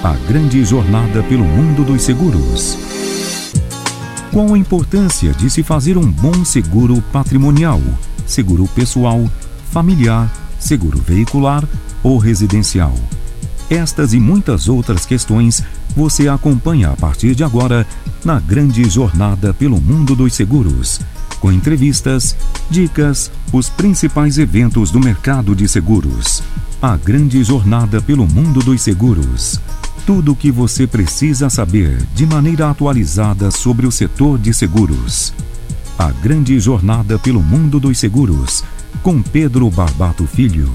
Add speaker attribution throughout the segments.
Speaker 1: A grande jornada pelo mundo dos seguros. Qual a importância de se fazer um bom seguro patrimonial, seguro pessoal, familiar, seguro veicular ou residencial? Estas e muitas outras questões você acompanha a partir de agora na grande jornada pelo mundo dos seguros, com entrevistas, dicas, os principais eventos do mercado de seguros. A grande jornada pelo mundo dos seguros. Tudo o que você precisa saber de maneira atualizada sobre o setor de seguros. A grande jornada pelo mundo dos seguros, com Pedro Barbato Filho.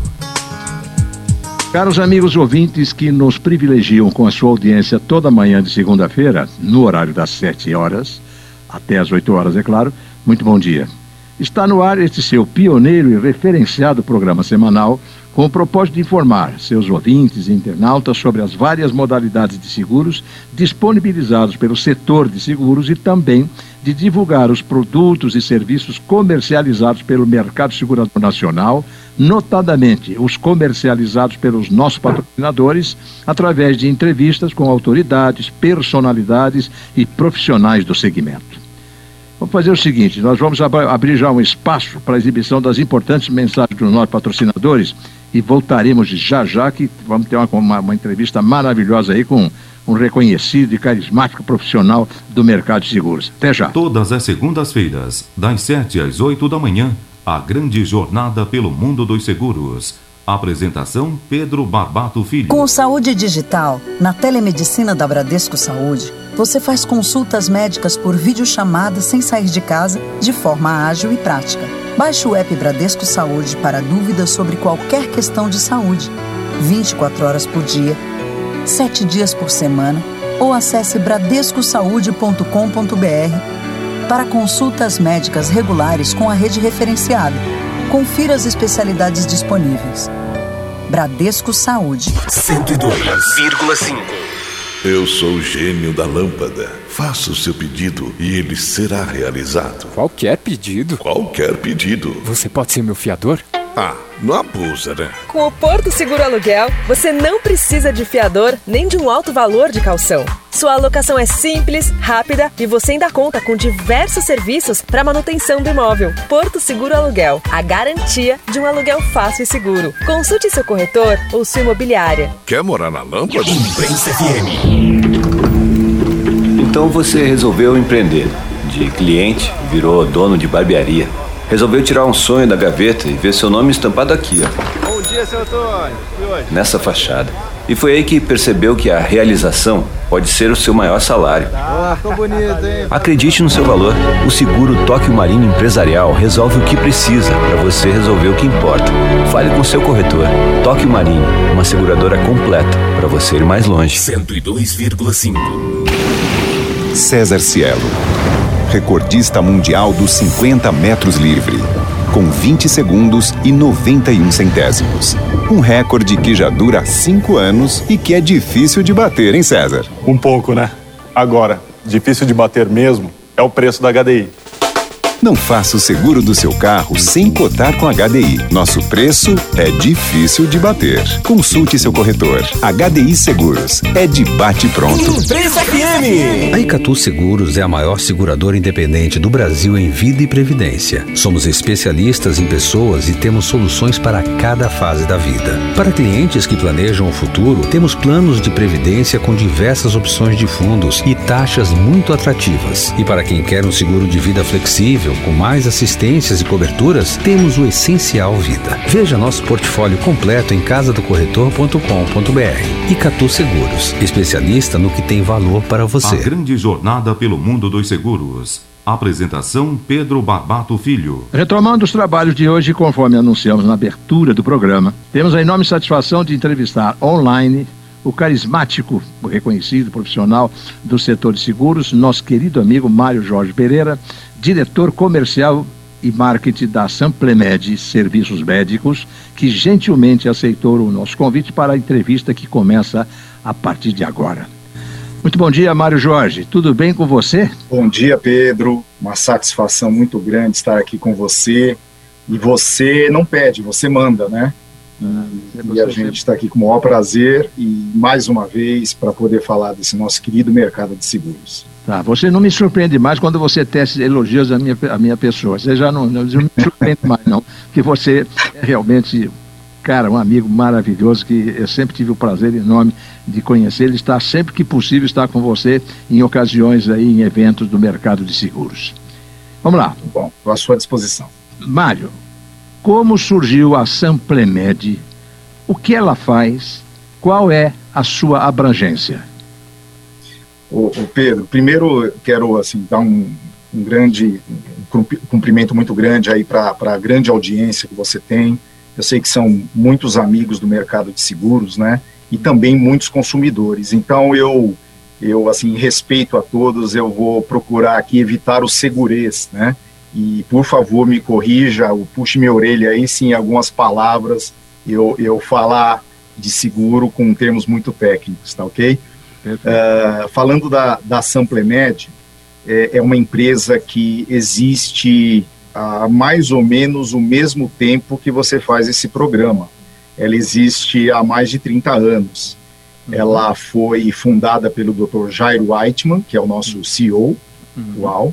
Speaker 2: Caros amigos ouvintes que nos privilegiam com a sua audiência toda manhã de segunda-feira, no horário das 7 horas, até as 8 horas, é claro, muito bom dia. Está no ar este seu pioneiro e referenciado programa semanal, com o propósito de informar seus ouvintes e internautas sobre as várias modalidades de seguros disponibilizados pelo setor de seguros e também de divulgar os produtos e serviços comercializados pelo mercado segurador nacional, notadamente os comercializados pelos nossos patrocinadores, através de entrevistas com autoridades, personalidades e profissionais do segmento. Vamos fazer o seguinte, nós vamos abrir já um espaço para a exibição das importantes mensagens dos nossos patrocinadores e voltaremos já que vamos ter uma entrevista maravilhosa aí com um reconhecido e carismático profissional do mercado de seguros. Até já.
Speaker 1: Todas as segundas-feiras, das 7 às 8 da manhã, a grande jornada pelo mundo dos seguros. Apresentação Pedro Barbato Filho.
Speaker 3: Com o Saúde Digital, na telemedicina da Bradesco Saúde, você faz consultas médicas por videochamada sem sair de casa, de forma ágil e prática. Baixe o app Bradesco Saúde para dúvidas sobre qualquer questão de saúde. 24 horas por dia, 7 dias por semana, ou acesse bradescosaude.com.br para consultas médicas regulares com a rede referenciada. Confira as especialidades disponíveis. Bradesco Saúde.
Speaker 4: 102,5.
Speaker 5: Eu sou o gênio da lâmpada. Faça o seu pedido e ele será realizado.
Speaker 6: Qualquer pedido?
Speaker 5: Qualquer pedido.
Speaker 6: Você pode ser meu fiador?
Speaker 5: Ah, não abusa, né?
Speaker 7: Com o Porto Seguro Aluguel, você não precisa de fiador nem de um alto valor de caução. Sua alocação é simples, rápida e você ainda conta com diversos serviços para manutenção do imóvel. Porto Seguro Aluguel, a garantia de um aluguel fácil e seguro. Consulte seu corretor ou sua imobiliária.
Speaker 5: Quer morar na lâmpada?
Speaker 4: Imprensa FM.
Speaker 8: Então você resolveu empreender. De cliente, virou dono de barbearia. Resolveu tirar um sonho da gaveta e ver seu nome estampado aqui, ó.
Speaker 9: Bom dia, seu Antônio. E hoje?
Speaker 8: Nessa fachada. E foi aí que percebeu que a realização pode ser o seu maior salário.
Speaker 9: Ah, ficou bonito, hein?
Speaker 8: Acredite no seu valor. O seguro Tóquio Marinho Empresarial resolve o que precisa para você resolver o que importa. Fale com seu corretor. Tóquio Marinho, uma seguradora completa para você ir mais longe.
Speaker 4: 102,5.
Speaker 10: César Cielo, recordista mundial dos 50 metros livre, com 20 segundos e 91 centésimos. Um recorde que já dura 5 anos e que é difícil de bater, hein, César?
Speaker 11: Um pouco, né? Agora, difícil de bater mesmo é o preço da HDI.
Speaker 10: Não faça o seguro do seu carro sem cotar com a HDI. Nosso preço é difícil de bater. Consulte seu corretor. HDI Seguros. É de bate-pronto.
Speaker 4: Imprensa FM.
Speaker 12: A Icatu Seguros é a maior seguradora independente do Brasil em vida e previdência. Somos especialistas em pessoas e temos soluções para cada fase da vida. Para clientes que planejam o futuro, temos planos de previdência com diversas opções de fundos e taxas muito atrativas. E para quem quer um seguro de vida flexível, com mais assistências e coberturas, temos o Essencial Vida. Veja nosso portfólio completo em casadocorretor.com.br. Icatu Seguros, especialista no que tem valor para você.
Speaker 1: A grande jornada pelo mundo dos seguros. Apresentação Pedro Barbato Filho.
Speaker 2: Retomando os trabalhos de hoje, conforme anunciamos na abertura do programa, temos a enorme satisfação de entrevistar online o carismático, o reconhecido profissional do setor de seguros, nosso querido amigo Mário Jorge Pereira, diretor comercial e marketing da Samplemed Serviços Médicos, que gentilmente aceitou o nosso convite para a entrevista que começa a partir de agora. Muito bom dia, Mário Jorge. Tudo bem com você?
Speaker 13: Bom dia, Pedro. Uma satisfação muito grande estar aqui com você. E você não pede, você manda, né? E a gente está aqui com o maior prazer e mais uma vez para poder falar desse nosso querido mercado de seguros.
Speaker 2: Tá, você não me surpreende mais quando você tece elogios à minha pessoa. Você já não me surpreende mais, não. Porque você é realmente, cara, um amigo maravilhoso que eu sempre tive o prazer enorme de conhecer. Ele está sempre que possível estar com você em ocasiões aí, em eventos do mercado de seguros. Vamos lá.
Speaker 13: Bom, estou à sua disposição.
Speaker 2: Mário, como surgiu a Samplemed? O que ela faz? Qual é a sua abrangência?
Speaker 13: Ô Pedro, primeiro eu quero assim, dar um cumprimento muito grande aí para a grande audiência que você tem. Eu sei que são muitos amigos do mercado de seguros, né? E também muitos consumidores. Então eu assim, respeito a todos, eu vou procurar aqui evitar o segurês, né? E por favor me corrija, ou puxe minha orelha aí se em algumas palavras eu falar de seguro com termos muito técnicos, tá ok? Falando da Samplemed, é uma empresa que existe há mais ou menos o mesmo tempo que você faz esse programa. Ela existe há mais de 30 anos. Ela foi fundada pelo Dr. Jairo Whiteman, que é o nosso CEO atual,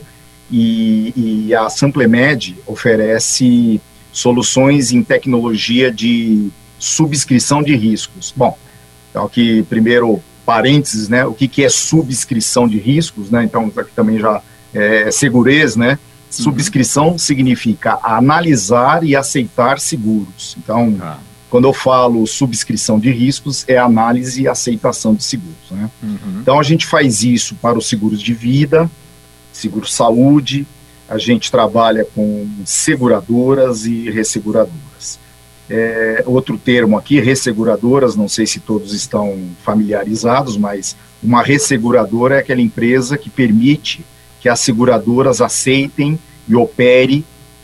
Speaker 13: e a Samplemed oferece soluções em tecnologia de subscrição de riscos. Bom, então aqui primeiro parênteses, né, o que é subscrição de riscos, né, então aqui também já é segurez, né, subscrição significa analisar e aceitar seguros, então quando eu falo subscrição de riscos é análise e aceitação de seguros, né, então a gente faz isso para os seguros de vida, seguro saúde, a gente trabalha com seguradoras e resseguradoras. Outro termo aqui, resseguradoras, não sei se todos estão familiarizados, mas uma resseguradora é aquela empresa que permite que as seguradoras aceitem e operem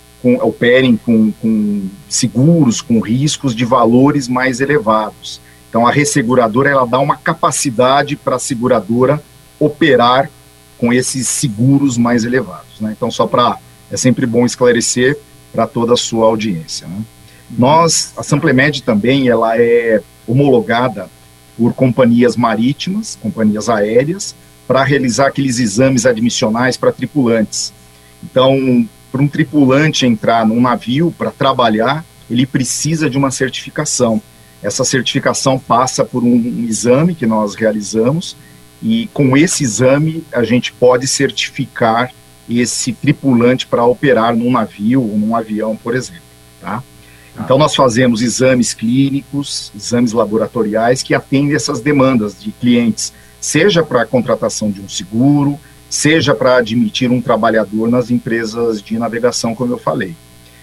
Speaker 13: com seguros, com riscos de valores mais elevados. Então a resseguradora ela dá uma capacidade para a seguradora operar com esses seguros mais elevados, né? Então é sempre bom esclarecer para toda a sua audiência, né? A Samplemed também, ela é homologada por companhias marítimas, companhias aéreas, para realizar aqueles exames admissionais para tripulantes. Então, para um tripulante entrar num navio para trabalhar, ele precisa de uma certificação. Essa certificação passa por um exame que nós realizamos, e com esse exame a gente pode certificar esse tripulante para operar num navio ou num avião, por exemplo, tá? Então nós fazemos exames clínicos, exames laboratoriais que atendem essas demandas de clientes, seja para a contratação de um seguro, seja para admitir um trabalhador nas empresas de navegação, como eu falei.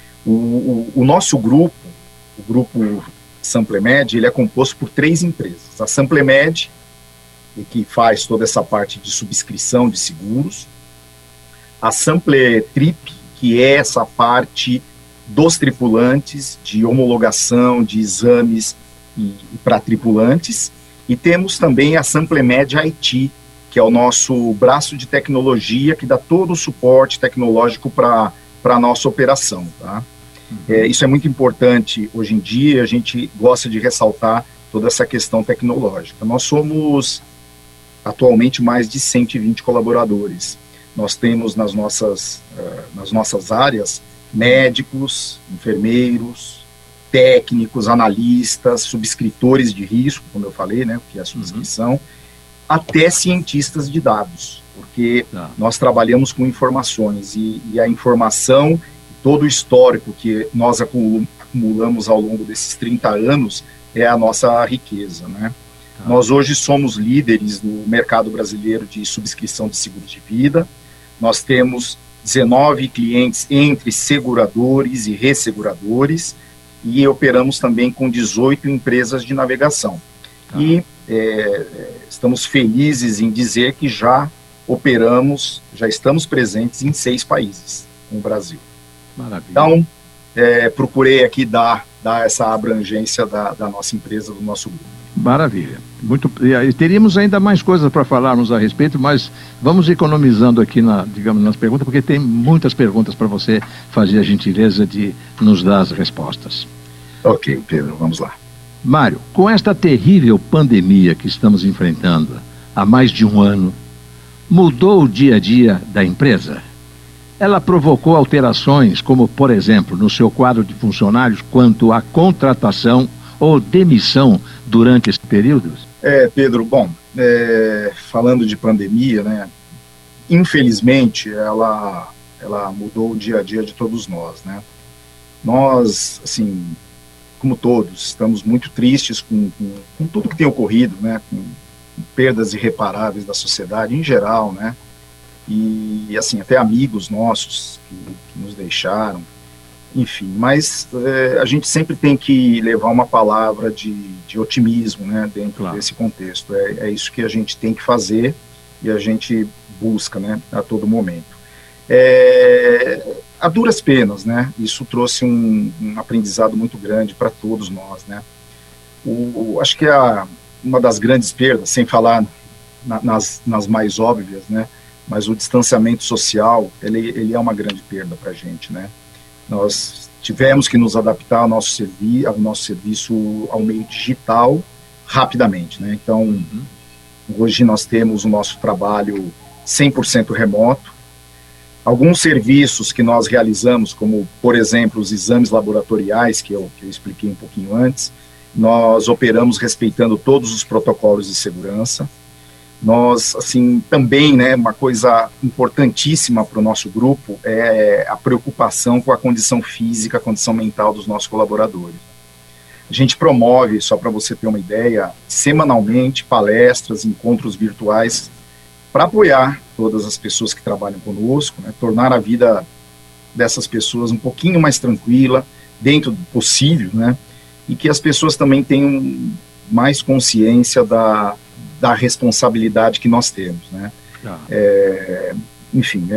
Speaker 13: O nosso grupo, o grupo Samplemed, ele é composto por 3 empresas. A Samplemed, que faz toda essa parte de subscrição de seguros, a Sampletrip, que é essa parte dos tripulantes, de homologação, de exames para tripulantes, e temos também a Samplemed IT, que é o nosso braço de tecnologia que dá todo o suporte tecnológico para a nossa operação, tá? Isso é muito importante hoje em dia, a gente gosta de ressaltar toda essa questão tecnológica. Nós somos atualmente mais de 120 colaboradores. Nós temos nas nossas áreas médicos, enfermeiros, técnicos, analistas, subscritores de risco, como eu falei, né, que é a subscrição, até cientistas de dados, porque nós trabalhamos com informações e a informação, todo o histórico que nós acumulamos ao longo desses 30 anos é a nossa riqueza, né? Nós hoje somos líderes no mercado brasileiro de subscrição de seguros de vida, nós temos 19 clientes entre seguradores e resseguradores e operamos também com 18 empresas de navegação. E estamos felizes em dizer que já estamos presentes em 6 países no Brasil.
Speaker 2: Maravilha.
Speaker 13: Então, procurei aqui dar essa abrangência da nossa empresa, do nosso grupo.
Speaker 2: Maravilha. Teríamos ainda mais coisas para falarmos a respeito, mas vamos economizando aqui nas perguntas, porque tem muitas perguntas para você fazer a gentileza de nos dar as respostas.
Speaker 13: Ok, Pedro, vamos lá.
Speaker 2: Mário, com esta terrível pandemia que estamos enfrentando há mais de um ano, mudou o dia a dia da empresa? Ela provocou alterações, como, por exemplo, no seu quadro de funcionários, quanto à contratação ou demissão durante esse período?
Speaker 13: Pedro, bom, falando de pandemia, né, infelizmente, ela mudou o dia a dia de todos nós, né? Nós, assim, como todos, estamos muito tristes com tudo que tem ocorrido, né, com perdas irreparáveis da sociedade em geral, né, e assim, até amigos nossos que nos deixaram, enfim, mas a gente sempre tem que levar uma palavra de otimismo, né, dentro desse contexto. É isso que a gente tem que fazer e a gente busca, né, a todo momento. A duras penas, né, isso trouxe um aprendizado muito grande para todos nós, né. Acho que uma das grandes perdas, sem falar nas mais óbvias, né, mas o distanciamento social, ele é uma grande perda para a gente, né. Nós tivemos que nos adaptar ao nosso serviço ao meio digital rapidamente, né. Então, hoje nós temos o nosso trabalho 100% remoto. Alguns serviços que nós realizamos, como, por exemplo, os exames laboratoriais, que eu expliquei um pouquinho antes, nós operamos respeitando todos os protocolos de segurança. Nós, assim, também, né, uma coisa importantíssima para o nosso grupo é a preocupação com a condição física, a condição mental dos nossos colaboradores. A gente promove, só para você ter uma ideia, semanalmente palestras, encontros virtuais para apoiar todas as pessoas que trabalham conosco, né, tornar a vida dessas pessoas um pouquinho mais tranquila, dentro do possível, né, e que as pessoas também tenham mais consciência da responsabilidade que nós temos, né. Enfim,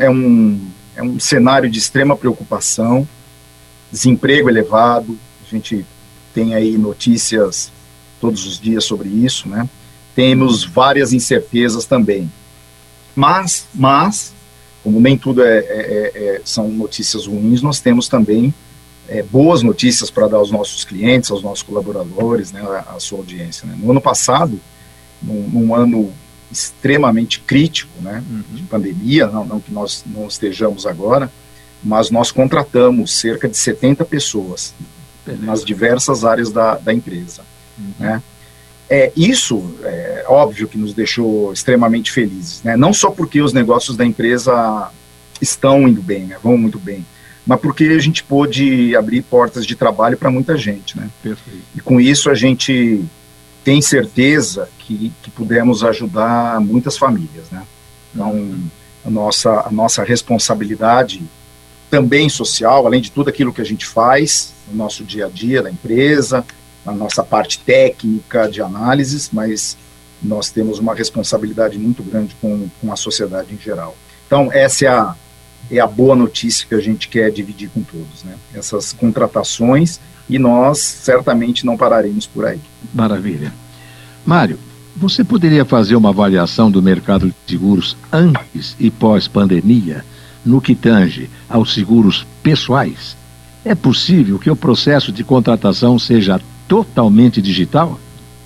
Speaker 13: é um cenário de extrema preocupação, desemprego elevado, a gente tem aí notícias todos os dias sobre isso, né. Temos várias incertezas também, mas como nem tudo são notícias ruins, nós temos também boas notícias para dar aos nossos clientes, aos nossos colaboradores, né, à sua audiência, né. No ano passado, num ano extremamente crítico, né, de pandemia, não que nós não estejamos agora, mas nós contratamos cerca de 70 pessoas nas diversas áreas da empresa, né. Isso é óbvio que nos deixou extremamente felizes, né? Não só porque os negócios da empresa estão indo bem, né, vão muito bem, mas porque a gente pôde abrir portas de trabalho para muita gente, né?
Speaker 2: Perfeito.
Speaker 13: E com isso a gente tem certeza que pudemos ajudar muitas famílias, né? Então, a nossa responsabilidade também social, além de tudo aquilo que a gente faz no nosso dia a dia da empresa, na nossa parte técnica de análises, mas nós temos uma responsabilidade muito grande com a sociedade em geral. Então, essa é a boa notícia que a gente quer dividir com todos, né? Essas contratações, e nós certamente não pararemos por aí.
Speaker 2: Maravilha. Mário, você poderia fazer uma avaliação do mercado de seguros antes e pós-pandemia, no que tange aos seguros pessoais? É possível que o processo de contratação seja totalmente digital?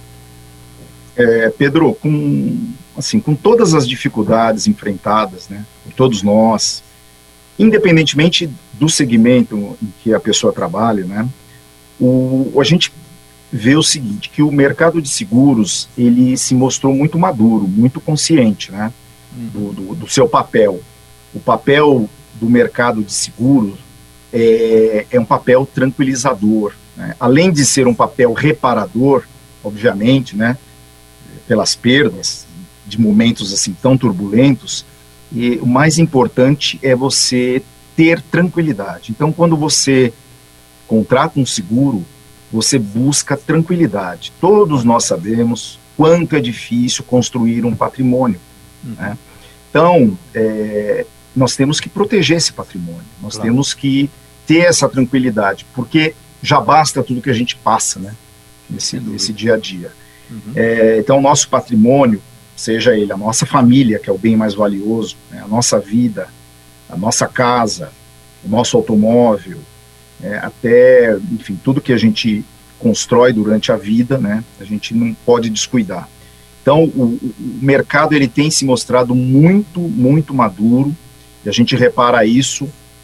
Speaker 13: Pedro, com todas as dificuldades enfrentadas, né, por todos nós, independentemente do segmento em que a pessoa trabalha, né, a gente vê o seguinte, que o mercado de seguros, ele se mostrou muito maduro, muito consciente, né, do seu papel. O papel do mercado de seguros é um papel tranquilizador, né? Além de ser um papel reparador, obviamente, né, pelas perdas de momentos assim tão turbulentos, e o mais importante é você ter tranquilidade. Então, quando você contrata um seguro, você busca tranquilidade. Todos nós sabemos quanto é difícil construir um patrimônio, né? Então, nós temos que proteger esse patrimônio, nós temos que ter essa tranquilidade, porque já basta tudo que a gente passa, né, nesse dia a dia. Então, o nosso patrimônio, seja ele a nossa família, que é o bem mais valioso, né, a nossa vida, a nossa casa, o nosso automóvel, até, enfim, tudo que a gente constrói durante a vida, né, a gente não pode descuidar. Então, o mercado ele tem se mostrado muito, muito maduro, e a gente repara isso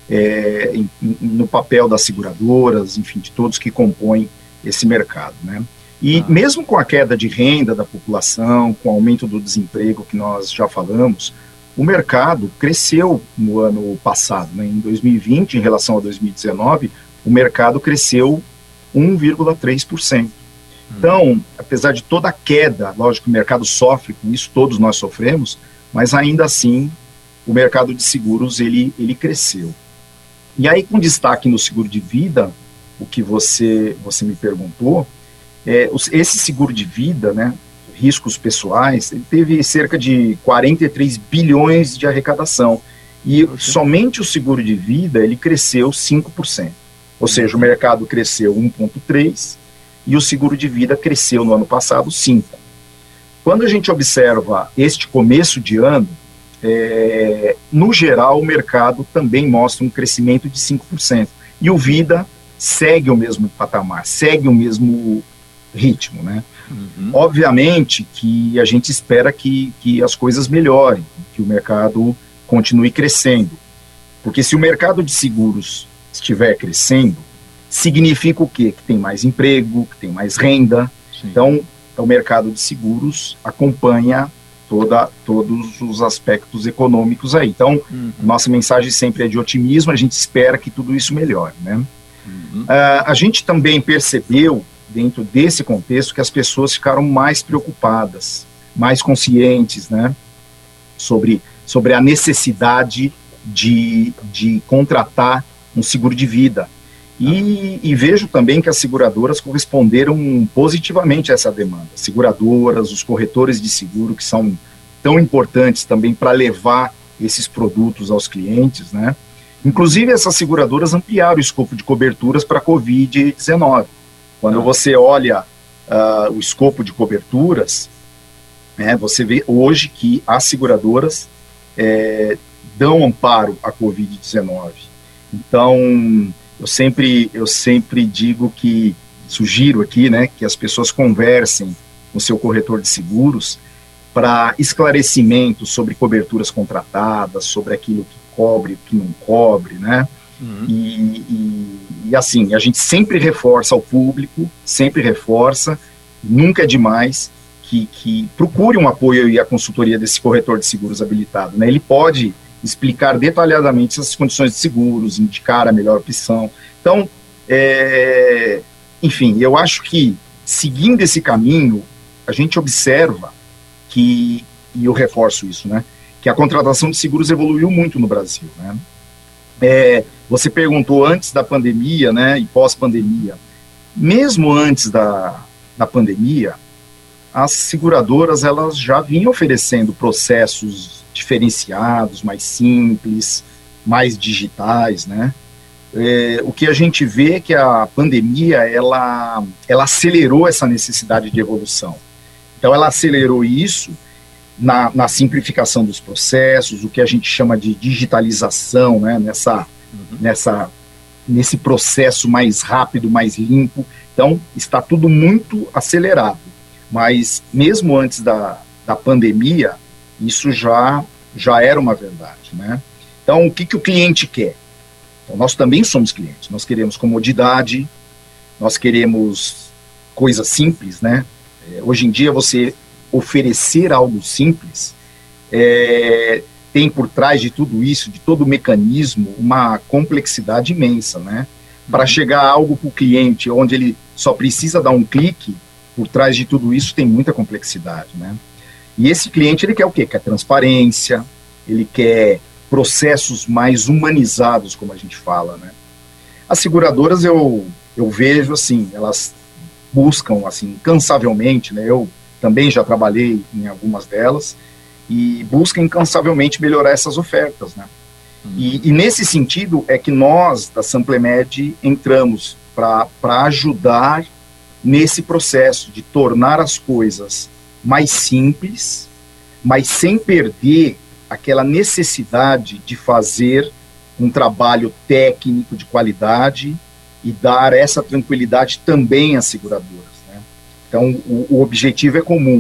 Speaker 13: no papel das seguradoras, enfim, de todos que compõem esse mercado, né? E mesmo com a queda de renda da população, com o aumento do desemprego que nós já falamos, o mercado cresceu no ano passado, né? Em 2020, em relação a 2019, o mercado cresceu 1,3%. Então, apesar de toda a queda, lógico que o mercado sofre com isso, todos nós sofremos, mas ainda assim o mercado de seguros ele cresceu. E aí, com destaque no seguro de vida, o que você me perguntou, esse seguro de vida, né, riscos pessoais, ele teve cerca de 43 bilhões de arrecadação. E somente o seguro de vida, ele cresceu 5%. Ou seja, o mercado cresceu 1,3% e o seguro de vida cresceu no ano passado 5%. Quando a gente observa este começo de ano, no geral, o mercado também mostra um crescimento de 5%. E o vida segue o mesmo patamar, segue o mesmo ritmo, né? Obviamente que a gente espera que as coisas melhorem, que o mercado continue crescendo. Porque se o mercado de seguros estiver crescendo, significa o quê? Que tem mais emprego, que tem mais renda. Sim. Então, o mercado de seguros acompanha todos os aspectos econômicos aí. Então, nossa mensagem sempre é de otimismo, a gente espera que tudo isso melhore, né? A gente também percebeu, dentro desse contexto, que as pessoas ficaram mais preocupadas, mais conscientes, né? Sobre a necessidade de contratar um seguro de vida. E vejo também que as seguradoras corresponderam positivamente a essa demanda. Seguradoras, os corretores de seguro, que são tão importantes também para levar esses produtos aos clientes, né? Inclusive, essas seguradoras ampliaram o escopo de coberturas para a Covid-19. Quando você olha o escopo de coberturas, você vê hoje que as seguradoras dão amparo à Covid-19. Então, eu sempre digo sugiro aqui, né, que as pessoas conversem com o seu corretor de seguros para esclarecimento sobre coberturas contratadas, sobre aquilo que cobre, o que não cobre, né? E assim, a gente sempre reforça ao público, nunca é demais que procure um apoio e a consultoria desse corretor de seguros habilitado, né? Ele pode explicar detalhadamente as condições de seguros, indicar a melhor opção. Então, enfim, eu acho que, seguindo esse caminho, a gente observa e eu reforço isso, né, que a contratação de seguros evoluiu muito no Brasil, né? Você perguntou antes da pandemia, né, e pós-pandemia. Mesmo antes da pandemia, as seguradoras elas já vinham oferecendo processos diferenciados, mais simples, mais digitais, né? O que a gente vê é que a pandemia ela acelerou essa necessidade de evolução. Então ela acelerou isso na simplificação dos processos, o que a gente chama de digitalização, né? Nesse processo mais rápido, mais limpo. Então está tudo muito acelerado. Mas mesmo antes da pandemia, isso já era uma verdade, né? Então, o que o cliente quer? Então, nós também somos clientes, nós queremos comodidade, nós queremos coisas simples, né? Hoje em dia, você oferecer algo simples, tem por trás de tudo isso, de todo o mecanismo, uma complexidade imensa, né? Para chegar a algo para o cliente, onde ele só precisa dar um clique, por trás de tudo isso tem muita complexidade, né? E esse cliente, ele quer o quê? Quer transparência, ele quer processos mais humanizados, como a gente fala, né? As seguradoras, eu vejo, assim, elas buscam, assim, incansavelmente, né? Eu também já trabalhei em algumas delas, e buscam incansavelmente melhorar essas ofertas, né? E nesse sentido é que nós, da Samplemed, entramos para ajudar nesse processo de tornar as coisas mais simples, mas sem perder aquela necessidade de fazer um trabalho técnico de qualidade e dar essa tranquilidade também às seguradoras, né? Então, o objetivo é comum.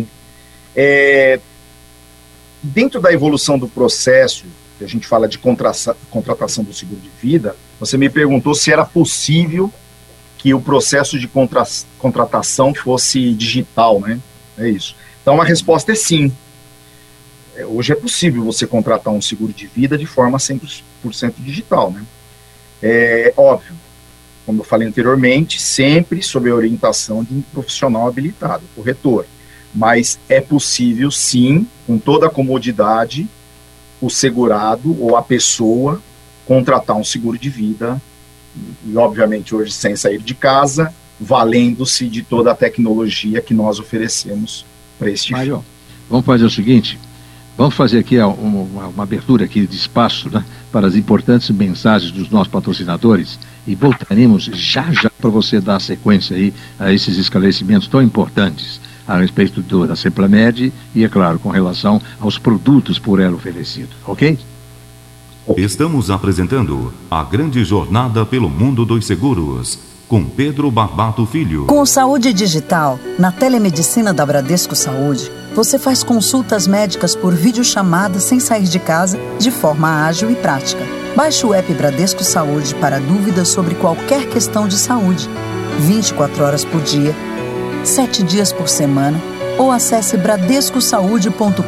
Speaker 13: Dentro da evolução do processo, que a gente fala de contratação do seguro de vida, você me perguntou se era possível que o processo de contratação fosse digital, né? É isso. Então, a resposta é sim. Hoje é possível você contratar um seguro de vida de forma 100% digital, né? É óbvio, como eu falei anteriormente, sempre sob a orientação de um profissional habilitado, corretor. Mas é possível, sim, com toda a comodidade, o segurado ou a pessoa contratar um seguro de vida, e obviamente hoje sem sair de casa, valendo-se de toda a tecnologia que nós oferecemos para este
Speaker 2: Mário, vamos fazer o seguinte, vamos fazer aqui uma abertura aqui de espaço, né, para as importantes mensagens dos nossos patrocinadores, e voltaremos já para você dar sequência aí a esses esclarecimentos tão importantes a respeito da Semplamed e, é claro, com relação aos produtos por ela oferecidos, ok?
Speaker 1: Estamos apresentando a grande jornada pelo mundo dos seguros, com Pedro Barbato Filho.
Speaker 3: Com Saúde Digital, na telemedicina da Bradesco Saúde, você faz consultas médicas por videochamada sem sair de casa, de forma ágil e prática. Baixe o app Bradesco Saúde para dúvidas sobre qualquer questão de saúde, 24 horas por dia, 7 dias por semana, ou acesse bradescosaude.com.br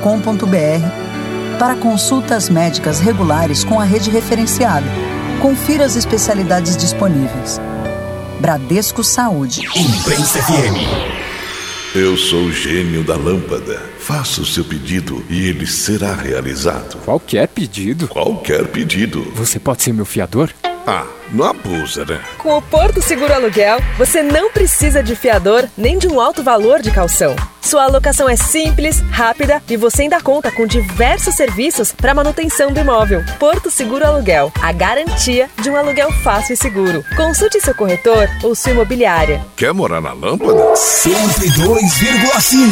Speaker 3: para consultas médicas regulares com a rede referenciada. Confira as especialidades disponíveis. Bradesco Saúde.
Speaker 4: Imprensa FM.
Speaker 5: Eu sou o gênio da lâmpada. Faça o seu pedido e ele será realizado.
Speaker 6: Qualquer pedido?
Speaker 5: Qualquer pedido.
Speaker 6: Você pode ser meu fiador?
Speaker 5: Ah, não abusa, né?
Speaker 7: Com o Porto Seguro Aluguel, você não precisa de fiador nem de um alto valor de caução. Sua alocação é simples, rápida e você ainda conta com diversos serviços para manutenção do imóvel. Porto Seguro Aluguel, a garantia de um aluguel fácil e seguro. Consulte seu corretor ou sua imobiliária.
Speaker 5: Quer morar na lâmpada?
Speaker 4: 102,5.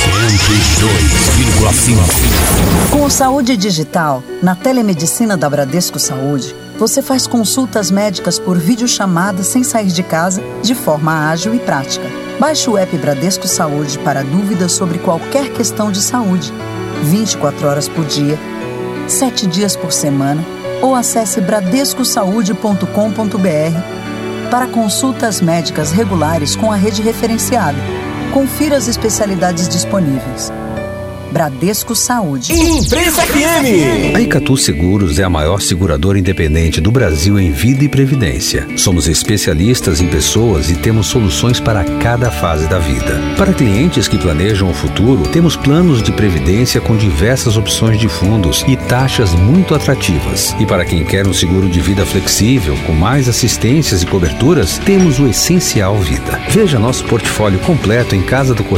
Speaker 3: Com o Saúde Digital, na telemedicina da Bradesco Saúde, você faz consultas médicas por videochamada sem sair de casa, de forma ágil e prática. Baixe o app Bradesco Saúde para dúvidas sobre qualquer questão de saúde, 24 horas por dia, 7 dias por semana, ou acesse bradescosaude.com.br para consultas médicas regulares com a rede referenciada. Confira as especialidades disponíveis. Bradesco Saúde.
Speaker 4: Imprensa FM.
Speaker 12: A Icatu Seguros é a maior seguradora independente do Brasil em vida e previdência. Somos especialistas em pessoas e temos soluções para cada fase da vida. Para clientes que planejam o futuro, temos planos de previdência com diversas opções de fundos e taxas muito atrativas. E para quem quer um seguro de vida flexível, com mais assistências e coberturas, temos o Essencial Vida. Veja nosso portfólio completo em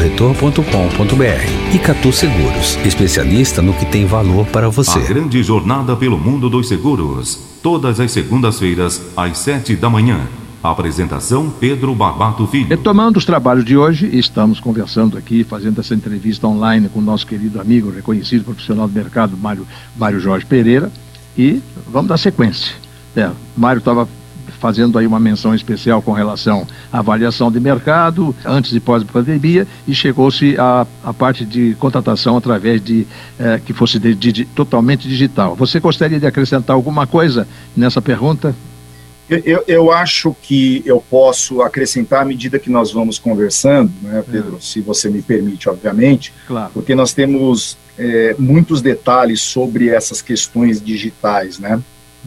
Speaker 12: casadocorretor.com.br. Icatu Seguros, especialista no que tem valor para você.
Speaker 1: A grande jornada pelo mundo dos seguros, todas as segundas-feiras, às 7 da manhã. Apresentação Pedro Barbato Filho.
Speaker 2: Retomando os trabalhos de hoje, estamos conversando aqui, fazendo essa entrevista online com o nosso querido amigo, reconhecido profissional do mercado, Mário Jorge Pereira, e vamos dar sequência. Mário estava fazendo aí uma menção especial com relação à avaliação de mercado, antes e pós-pandemia, e chegou-se à parte de contratação através de que fosse totalmente digital. Você gostaria de acrescentar alguma coisa nessa pergunta?
Speaker 13: Eu acho que eu posso acrescentar à medida que nós vamos conversando, né, Pedro, se você me permite, obviamente,
Speaker 2: claro.
Speaker 13: Porque nós temos muitos detalhes sobre essas questões digitais, né?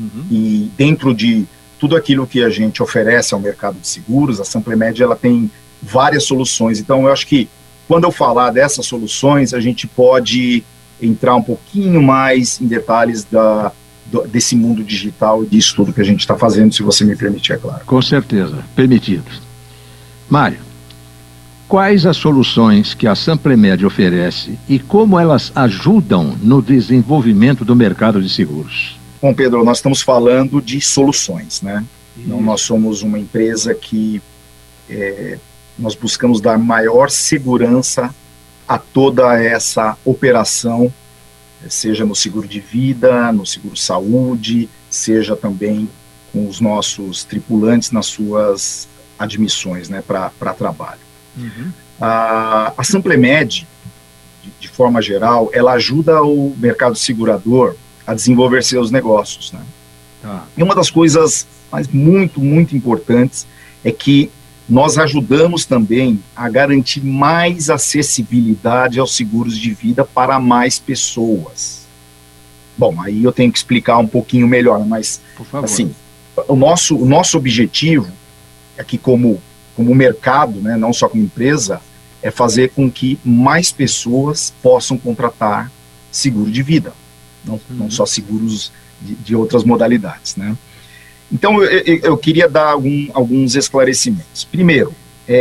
Speaker 13: E dentro de tudo aquilo que a gente oferece ao mercado de seguros, a Semplamed, ela tem várias soluções. Então, eu acho que quando eu falar dessas soluções, a gente pode entrar um pouquinho mais em detalhes desse mundo digital e disso tudo que a gente está fazendo, se você me permitir, é claro.
Speaker 2: Com certeza, permitido. Mário, quais as soluções que a Semplamed oferece e como elas ajudam no desenvolvimento do mercado de seguros?
Speaker 13: Bom, Pedro, nós estamos falando de soluções, né? Então, nós somos uma empresa que nós buscamos dar maior segurança a toda essa operação, seja no seguro de vida, no seguro saúde, seja também os nossos tripulantes nas suas admissões, né, para trabalho. A Samplemed, de forma geral, ela ajuda o mercado segurador a desenvolver seus negócios, né? E uma das coisas muito importantes é que nós ajudamos também a garantir mais acessibilidade aos seguros de vida para mais pessoas. Bom, aí eu tenho que explicar um pouquinho melhor, mas, assim, o nosso objetivo aqui como mercado, né, não só como empresa, é fazer com que mais pessoas possam contratar seguro de vida, não só seguros de outras modalidades, né? Então, eu queria dar alguns esclarecimentos. Primeiro,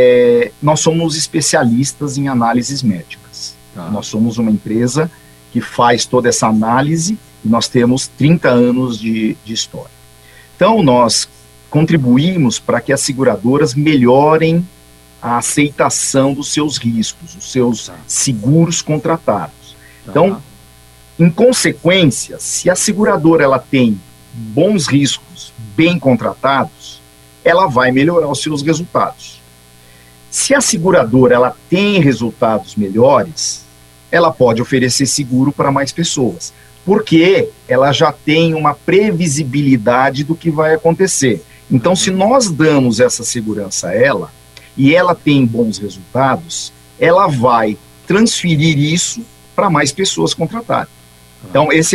Speaker 13: nós somos especialistas em análises médicas. Nós somos uma empresa que faz toda essa análise e nós temos 30 anos de história. Então, nós contribuímos para que as seguradoras melhorem a aceitação dos seus riscos, os seus seguros contratados. Então, em consequência, se a seguradora ela tem bons riscos bem contratados, ela vai melhorar os seus resultados. Se a seguradora ela tem resultados melhores, ela pode oferecer seguro para mais pessoas, porque ela já tem uma previsibilidade do que vai acontecer. Então, se nós damos essa segurança a ela, e ela tem bons resultados, ela vai transferir isso para mais pessoas contratarem. Então, esse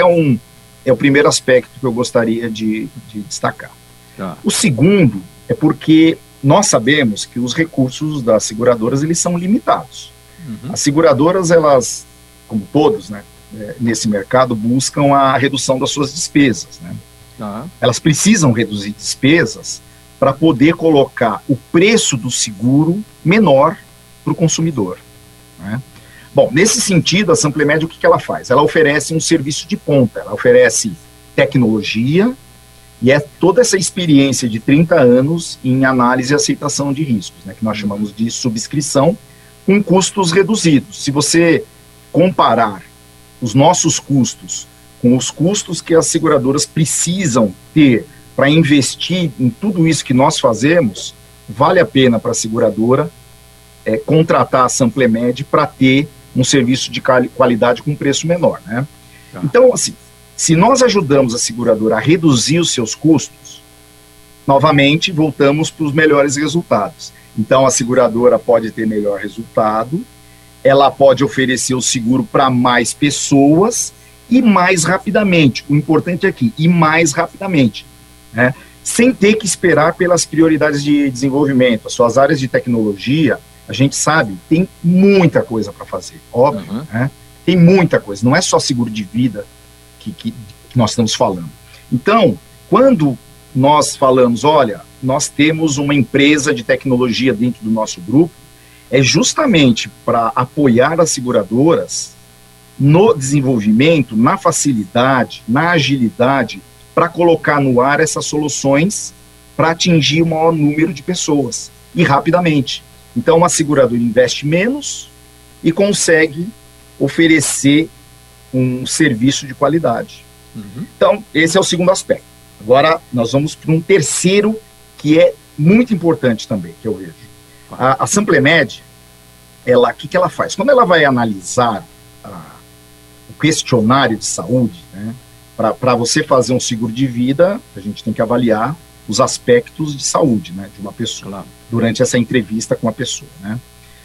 Speaker 13: é o primeiro aspecto que eu gostaria de destacar. O segundo é porque nós sabemos que os recursos das seguradoras, eles são limitados. As seguradoras, elas, como todos, né, nesse mercado, buscam a redução das suas despesas, né? Elas precisam reduzir despesas para poder colocar o preço do seguro menor para o consumidor, né? Bom, nesse sentido, a Samplemed, o que ela faz? Ela oferece um serviço de ponta, ela oferece tecnologia e toda essa experiência de 30 anos em análise e aceitação de riscos, né, que nós chamamos de subscrição, com custos reduzidos. Se você comparar os nossos custos com os custos que as seguradoras precisam ter para investir em tudo isso que nós fazemos, vale a pena para a seguradora contratar a Samplemed para ter um serviço de qualidade com preço menor, né? Então, assim, se nós ajudamos a seguradora a reduzir os seus custos, novamente voltamos para os melhores resultados. Então, a seguradora pode ter melhor resultado, ela pode oferecer o seguro para mais pessoas e mais rapidamente. O importante aqui, e mais rapidamente, né? Sem ter que esperar pelas prioridades de desenvolvimento. As suas áreas de tecnologia, a gente sabe, tem muita coisa para fazer, óbvio, né? Tem muita coisa, não é só seguro de vida que nós estamos falando. Então, quando nós falamos, olha, nós temos uma empresa de tecnologia dentro do nosso grupo, é justamente para apoiar as seguradoras no desenvolvimento, na facilidade, na agilidade, para colocar no ar essas soluções para atingir o maior número de pessoas e rapidamente. Então, uma seguradora investe menos e consegue oferecer um serviço de qualidade. Então, esse é o segundo aspecto. Agora, nós vamos para um terceiro que é muito importante também, que eu vejo. A Samplemed, o que ela faz? Quando ela vai analisar o questionário de saúde, né, para você fazer um seguro de vida, a gente tem que avaliar os aspectos de saúde, né, de uma pessoa, durante essa entrevista com a pessoa, né?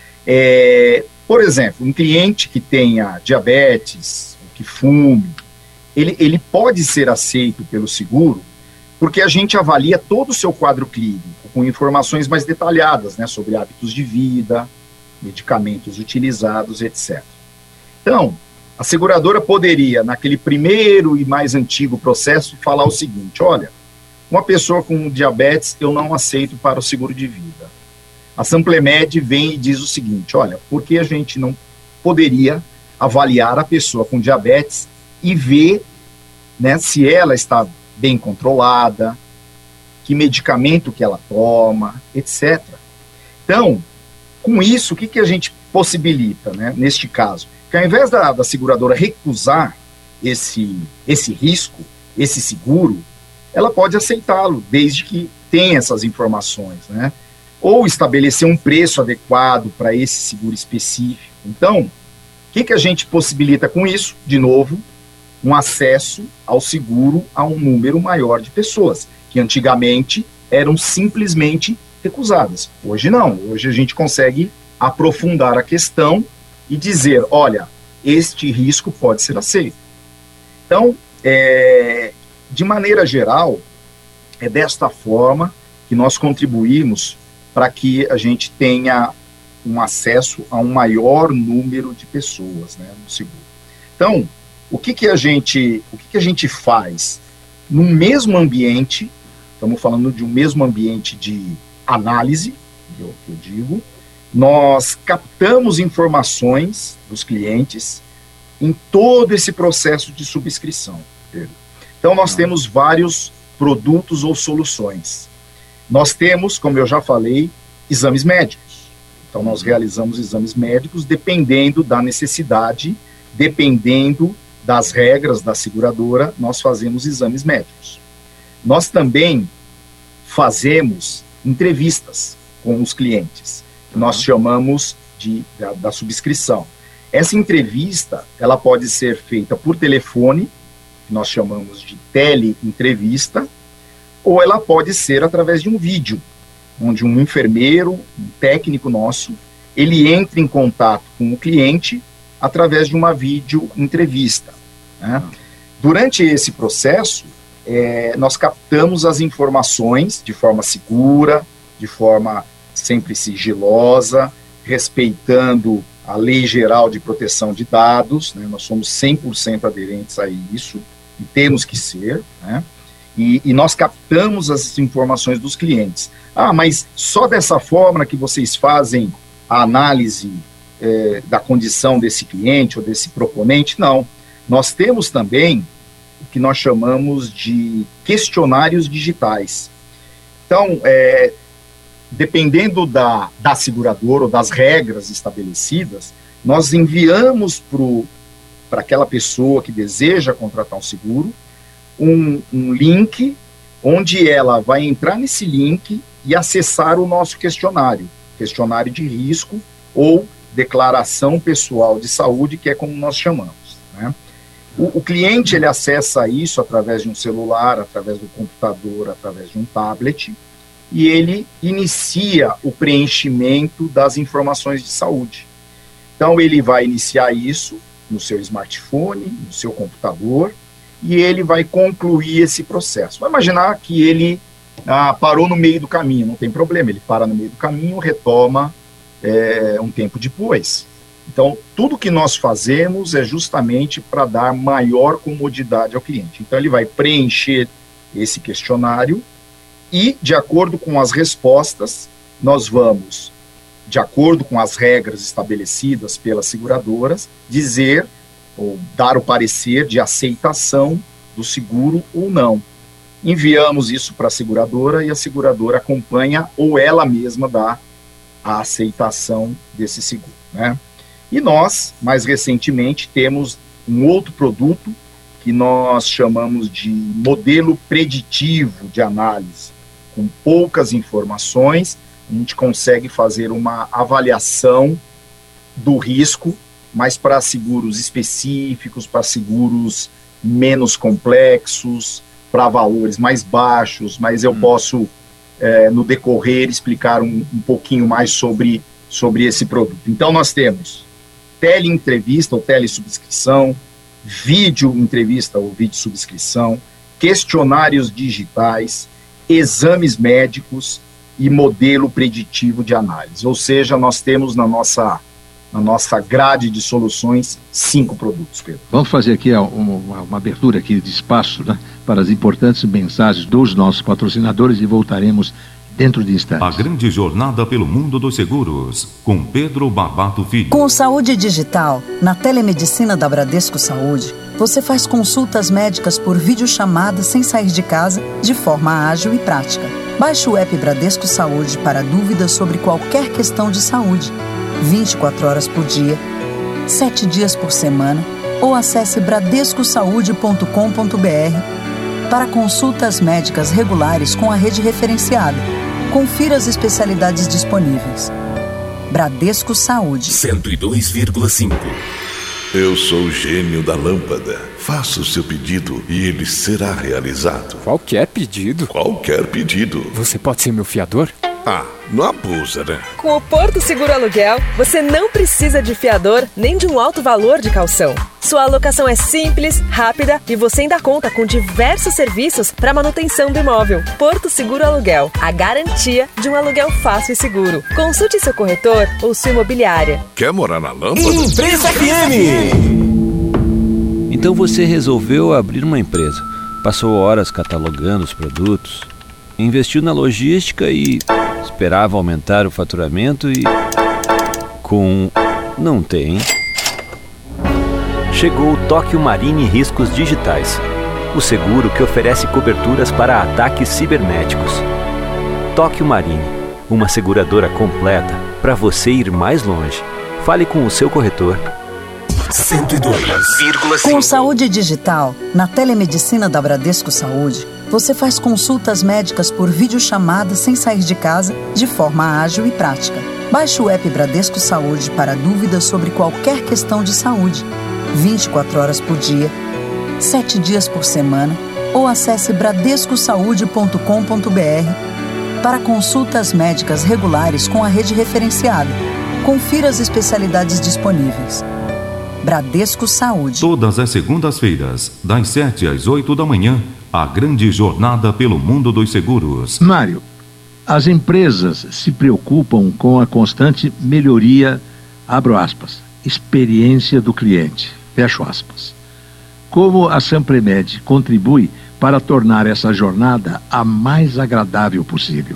Speaker 13: Por exemplo, um cliente que tenha diabetes, que fume, ele pode ser aceito pelo seguro, porque a gente avalia todo o seu quadro clínico, com informações mais detalhadas, né, sobre hábitos de vida, medicamentos utilizados, etc. Então, a seguradora poderia, naquele primeiro e mais antigo processo, falar o seguinte: olha, uma pessoa com diabetes eu não aceito para o seguro de vida. A Samplemed vem e diz o seguinte: olha, por que a gente não poderia avaliar a pessoa com diabetes e ver, né, se ela está bem controlada, que medicamento que ela toma, etc. Então, com isso, o que a gente possibilita, né, neste caso? Que ao invés da seguradora recusar esse risco, esse seguro, ela pode aceitá-lo, desde que tenha essas informações, né? Ou estabelecer um preço adequado para esse seguro específico. Então, o que a gente possibilita com isso? De novo, um acesso ao seguro a um número maior de pessoas, que antigamente eram simplesmente recusadas. Hoje não, hoje a gente consegue aprofundar a questão e dizer, olha, este risco pode ser aceito. Então, de maneira geral, é desta forma que nós contribuímos para que a gente tenha um acesso a um maior número de pessoas, né, no seguro. Então, o que a gente faz? No mesmo ambiente, estamos falando de um mesmo ambiente de análise, que eu digo, nós captamos informações dos clientes em todo esse processo de subscrição. Então, nós temos vários produtos ou soluções. Nós temos, como eu já falei, exames médicos. Então, nós realizamos exames médicos dependendo da necessidade, dependendo das regras da seguradora, nós fazemos exames médicos. Nós também fazemos entrevistas com os clientes. Nós chamamos da subscrição. Essa entrevista, ela pode ser feita por telefone, que nós chamamos de teleentrevista, ou ela pode ser através de um vídeo, onde um enfermeiro, um técnico nosso, ele entra em contato com o cliente através de uma videoentrevista, né? Durante esse processo, nós captamos as informações de forma segura, de forma sempre sigilosa, respeitando a Lei Geral de Proteção de Dados, né? Nós somos 100% aderentes a isso, e temos que ser, né? E nós captamos as informações dos clientes. Ah, mas só dessa forma que vocês fazem a análise da condição desse cliente ou desse proponente? Não. Nós temos também o que nós chamamos de questionários digitais. Então, dependendo da seguradora ou das regras estabelecidas, nós enviamos para aquela pessoa que deseja contratar um seguro um link onde ela vai entrar nesse link e acessar o nosso questionário de risco ou declaração pessoal de saúde, que é como nós chamamos, né? O cliente, ele acessa isso através de um celular, através do computador, através de um tablet, e ele inicia o preenchimento das informações de saúde. Então, ele vai iniciar isso no seu smartphone, no seu computador, e ele vai concluir esse processo. Vai imaginar que ele parou no meio do caminho, não tem problema, ele para no meio do caminho, retoma um tempo depois. Então, tudo que nós fazemos é justamente para dar maior comodidade ao cliente. Então, ele vai preencher esse questionário e, de acordo com as respostas, nós vamos, de acordo com as regras estabelecidas pelas seguradoras, dizer ou dar o parecer de aceitação do seguro ou não. Enviamos isso para a seguradora e a seguradora acompanha ou ela mesma dá a aceitação desse seguro, né? E nós, mais recentemente, temos um outro produto que nós chamamos de modelo preditivo de análise. Com poucas informações, a gente consegue fazer uma avaliação do risco, mas para seguros específicos, para seguros menos complexos, para valores mais baixos, mas eu posso, no decorrer, explicar um pouquinho mais sobre esse produto. Então, nós temos teleentrevista ou telesubscrição, videoentrevista ou videosubscrição, questionários digitais, exames médicos e modelo preditivo de análise. Ou seja, nós temos na nossa grade de soluções 5 produtos, Pedro.
Speaker 2: Vamos fazer aqui uma abertura aqui de espaço, né, para as importantes mensagens dos nossos patrocinadores e voltaremos dentro de instantes.
Speaker 1: A grande jornada pelo mundo dos seguros, com Pedro Barbato Filho.
Speaker 3: Com Saúde Digital, na telemedicina da Bradesco Saúde, você faz consultas médicas por videochamada sem sair de casa, de forma ágil e prática. Baixe o app Bradesco Saúde para dúvidas sobre qualquer questão de saúde. 24 horas por dia, 7 dias por semana, ou acesse bradescosaude.com.br Para consultas médicas regulares com a rede referenciada. Confira as especialidades disponíveis. Bradesco Saúde.
Speaker 4: 102,5.
Speaker 5: Eu sou o gênio da lâmpada. Faça o seu pedido e ele será realizado.
Speaker 6: Qualquer pedido?
Speaker 5: Qualquer pedido.
Speaker 6: Você pode ser meu fiador?
Speaker 5: Ah, não abusa, né?
Speaker 7: Com o Porto Seguro Aluguel, você não precisa de fiador nem de um alto valor de caução. Sua alocação é simples, rápida e você ainda conta com diversos serviços para manutenção do imóvel. Porto Seguro Aluguel, a garantia de um aluguel fácil e seguro. Consulte seu corretor ou sua imobiliária.
Speaker 5: Quer morar na lâmpada?
Speaker 4: Imprensa FM!
Speaker 8: Então você resolveu abrir uma empresa. Passou horas catalogando os produtos, investiu na logística e esperava aumentar o faturamento e... não tem. Chegou o Tóquio Marine Riscos Digitais, o seguro que oferece coberturas para ataques cibernéticos. Tóquio Marine, uma seguradora completa para você ir mais longe. Fale com o seu corretor.
Speaker 4: 102,5.
Speaker 3: Com Saúde Digital, na telemedicina da Bradesco Saúde, você faz consultas médicas por videochamada sem sair de casa, de forma ágil e prática. Baixe o app Bradesco Saúde para dúvidas sobre qualquer questão de saúde. 24 horas por dia, 7 dias por semana, ou acesse bradescosaude.com.br para consultas médicas regulares com a rede referenciada. Confira as especialidades disponíveis. Bradesco Saúde.
Speaker 1: Todas as segundas-feiras, das 7 às 8 da manhã, a grande jornada pelo mundo dos seguros.
Speaker 2: Mário, as empresas se preocupam com a constante melhoria, abro aspas, experiência do cliente, fecho aspas. Como a Samplemed contribui para tornar essa jornada a mais agradável possível?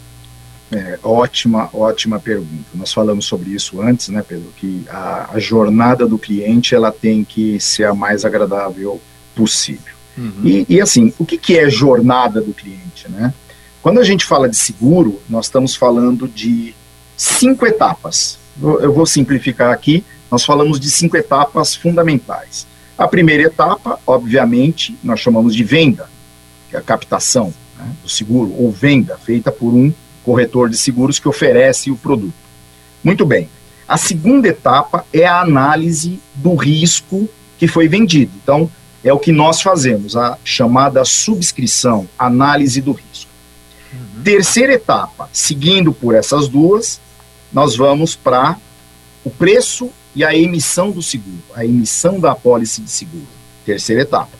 Speaker 13: Ótima pergunta. Nós falamos sobre isso antes, né, Pedro, que a jornada do cliente ela tem que ser a mais agradável possível. Uhum. E assim, o que é jornada do cliente, né? Quando a gente fala de seguro, nós estamos falando de 5 etapas. Eu vou simplificar aqui, nós falamos de 5 etapas fundamentais. A primeira etapa, obviamente, nós chamamos de venda, que é a captação, né, do seguro, ou venda, feita por um corretor de seguros que oferece o produto. Muito bem. A segunda etapa é a análise do risco que foi vendido. Então, é o que nós fazemos, a chamada subscrição, análise do risco. Uhum. Terceira etapa, seguindo por essas duas, nós vamos para o preço e a emissão do seguro, a emissão da apólice de seguro. Terceira etapa.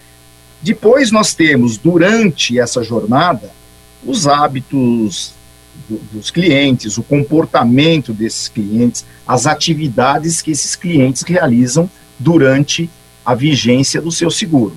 Speaker 13: Depois nós temos, durante essa jornada, os hábitos dos clientes, o comportamento desses clientes, as atividades que esses clientes realizam durante a vigência do seu seguro.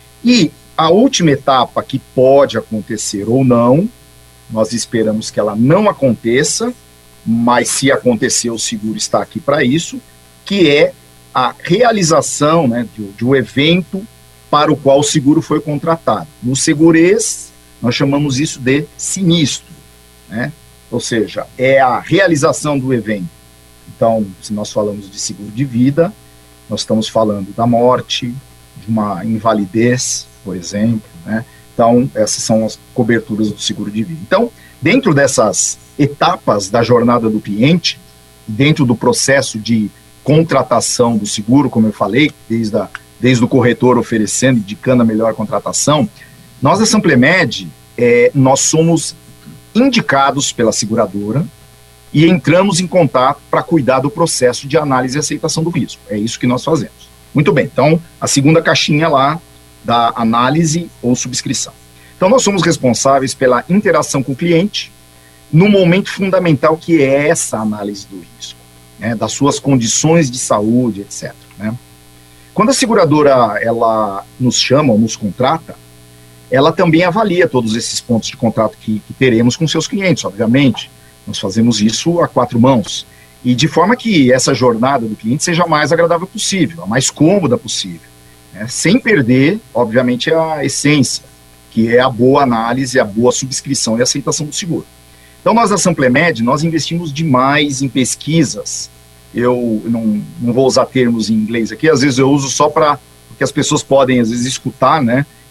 Speaker 13: E a última etapa, que pode acontecer ou não, nós esperamos que ela não aconteça, mas se acontecer, o seguro está aqui para isso, que é a realização, né, de um evento para o qual o seguro foi contratado. No segurês, nós chamamos isso de sinistro, né? Ou seja, é a realização do evento. Então, se nós falamos de seguro de vida, nós estamos falando da morte, de uma invalidez, por exemplo, né? Então, essas são as coberturas do seguro de vida. Então, dentro dessas etapas da jornada do cliente, dentro do processo de contratação do seguro, como eu falei, desde o corretor oferecendo, indicando a melhor contratação, nós da Samplemed, nós somos indicados pela seguradora e entramos em contato para cuidar do processo de análise e aceitação do risco. É isso que nós fazemos. Muito bem, então a segunda caixinha lá da análise ou subscrição. Então nós somos responsáveis pela interação com o cliente no momento fundamental que é essa análise do risco, né, das suas condições de saúde, etc. Né? Quando a seguradora ela nos chama ou nos contrata, ela também avalia todos esses pontos de contrato que teremos com seus clientes, obviamente. Nós fazemos isso a 4 mãos. E de forma que essa jornada do cliente seja a mais agradável possível, a mais cômoda possível, né? Sem perder, obviamente, a essência, que é a boa análise, a boa subscrição e aceitação do seguro. Então, nós da Samplemed, nós investimos demais em pesquisas. Eu não vou usar termos em inglês aqui, às vezes eu uso só para que as pessoas podem, às vezes, escutar, né?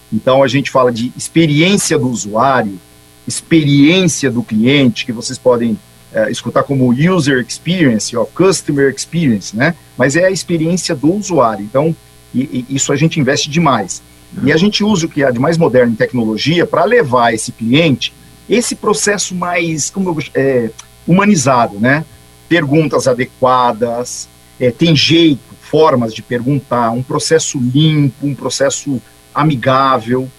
Speaker 13: Então a gente fala de experiência do usuário, experiência do cliente, que vocês podem escutar como user experience ou customer experience, né? Mas é a experiência do usuário. Então, isso a gente investe demais. E a gente usa o que há de mais moderno em tecnologia para levar esse cliente, esse processo mais humanizado, né? Perguntas adequadas, tem jeito, formas de perguntar, um processo limpo, um processo amigável.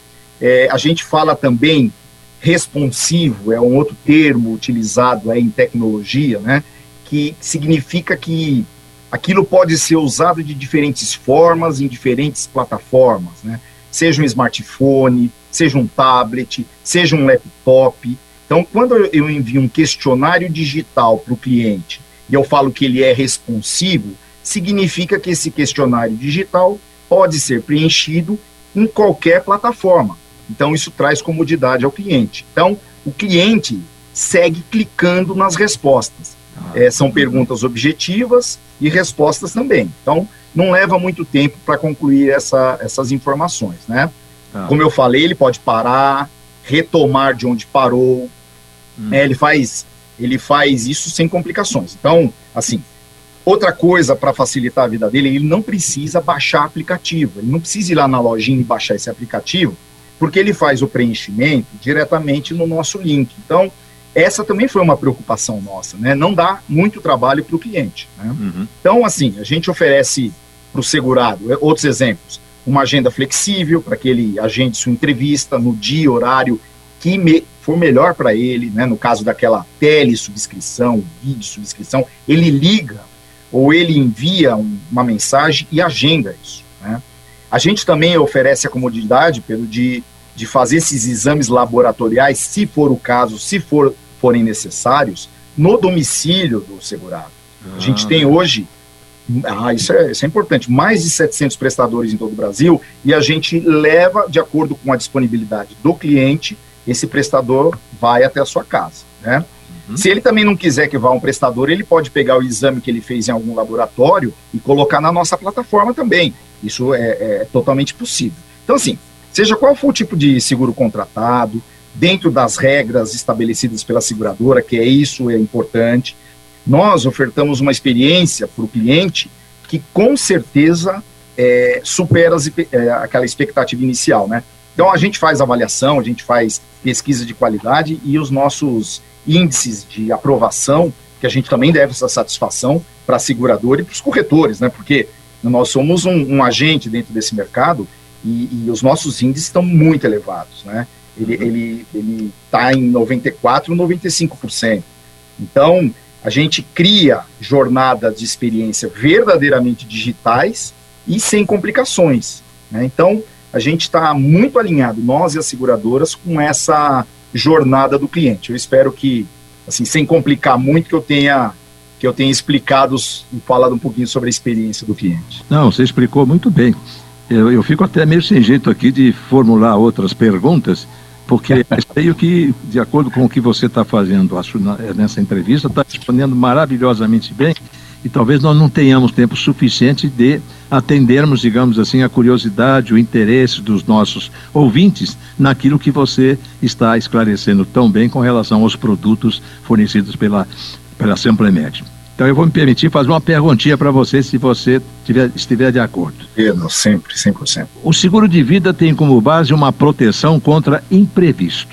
Speaker 13: A gente fala também responsivo, é um outro termo utilizado em tecnologia, né? Que significa que aquilo pode ser usado de diferentes formas, em diferentes plataformas, né? Seja um smartphone, seja um tablet, seja um laptop. Então, quando eu envio um questionário digital para o cliente e eu falo que ele é responsivo, significa que esse questionário digital pode ser preenchido em qualquer plataforma. Então, isso traz comodidade ao cliente. Então, o cliente segue clicando nas respostas. São perguntas objetivas e respostas também. Então, não leva muito tempo para concluir essas informações, né? Como eu falei, ele pode parar, retomar de onde parou. Ele faz isso sem complicações. Então, assim, outra coisa para facilitar a vida dele, ele não precisa baixar aplicativo. Ele não precisa ir lá na lojinha e baixar esse aplicativo, porque ele faz o preenchimento diretamente no nosso link. Então, essa também foi uma preocupação nossa, né? Não dá muito trabalho para o cliente, né? Então, assim, a gente oferece para o segurado, outros exemplos, uma agenda flexível para que ele agende sua entrevista no dia, horário que for melhor para ele, né? No caso daquela telesubscrição, vídeo subscrição, ele liga ou ele envia uma mensagem e agenda isso, né? A gente também oferece a comodidade, Pedro, de fazer esses exames laboratoriais, se for o caso, se forem necessários, no domicílio do segurado. A gente tem hoje, isso é importante, mais de 700 prestadores em todo o Brasil, e a gente leva, de acordo com a disponibilidade do cliente, esse prestador vai até a sua casa, né? Se ele também não quiser que vá um prestador, ele pode pegar o exame que ele fez em algum laboratório e colocar na nossa plataforma também. Isso é totalmente possível. Então, assim, seja qual for o tipo de seguro contratado, dentro das regras estabelecidas pela seguradora, que isso é importante, nós ofertamos uma experiência para o cliente que, com certeza, supera aquela expectativa inicial, né? Então, a gente faz avaliação, a gente faz pesquisa de qualidade e os nossos índices de aprovação, que a gente também deve essa satisfação para a seguradora e para os corretores, né? Porque nós somos um agente dentro desse mercado e os nossos índices estão muito elevados, né? Ele está em 94%, 95%. Então, a gente cria jornadas de experiência verdadeiramente digitais e sem complicações, né? Então, a gente está muito alinhado, nós e as seguradoras, com essa jornada do cliente. Eu espero que, assim, sem complicar muito, que eu tenha explicado e falado um pouquinho sobre a experiência do cliente.
Speaker 2: Não, você explicou muito bem. Eu fico até meio sem jeito aqui de formular outras perguntas, porque creio que, de acordo com o que você está fazendo nessa entrevista, está respondendo maravilhosamente bem, e talvez nós não tenhamos tempo suficiente de atendermos, digamos assim, a curiosidade, o interesse dos nossos ouvintes naquilo que você está esclarecendo tão bem com relação aos produtos fornecidos pela Samplemed. Então eu vou me permitir fazer uma perguntinha para você, se você estiver de acordo.
Speaker 13: Eu, sempre, 100%.
Speaker 2: O seguro de vida tem como base uma proteção contra imprevisto.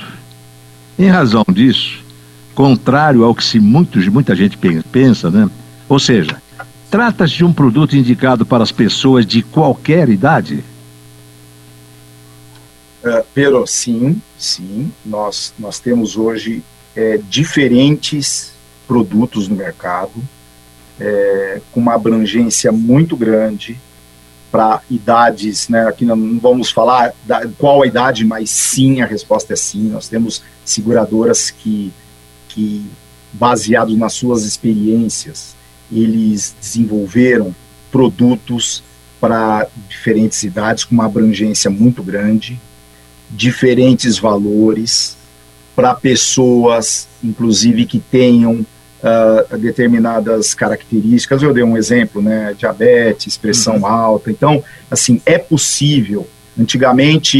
Speaker 2: Em razão disso, contrário ao que muita gente pensa, né? Ou seja, trata-se de um produto indicado para as pessoas de qualquer idade?
Speaker 13: Pero, sim. Nós temos hoje diferentes produtos no mercado, com uma abrangência muito grande para idades, né? Aqui não vamos falar qual a idade, mas sim, a resposta é sim. Nós temos seguradoras que baseados nas suas experiências, eles desenvolveram produtos para diferentes idades, com uma abrangência muito grande, diferentes valores, para pessoas, inclusive, que tenham determinadas características. Eu dei um exemplo, né? Diabetes, pressão alta. Então, assim, é possível. Antigamente,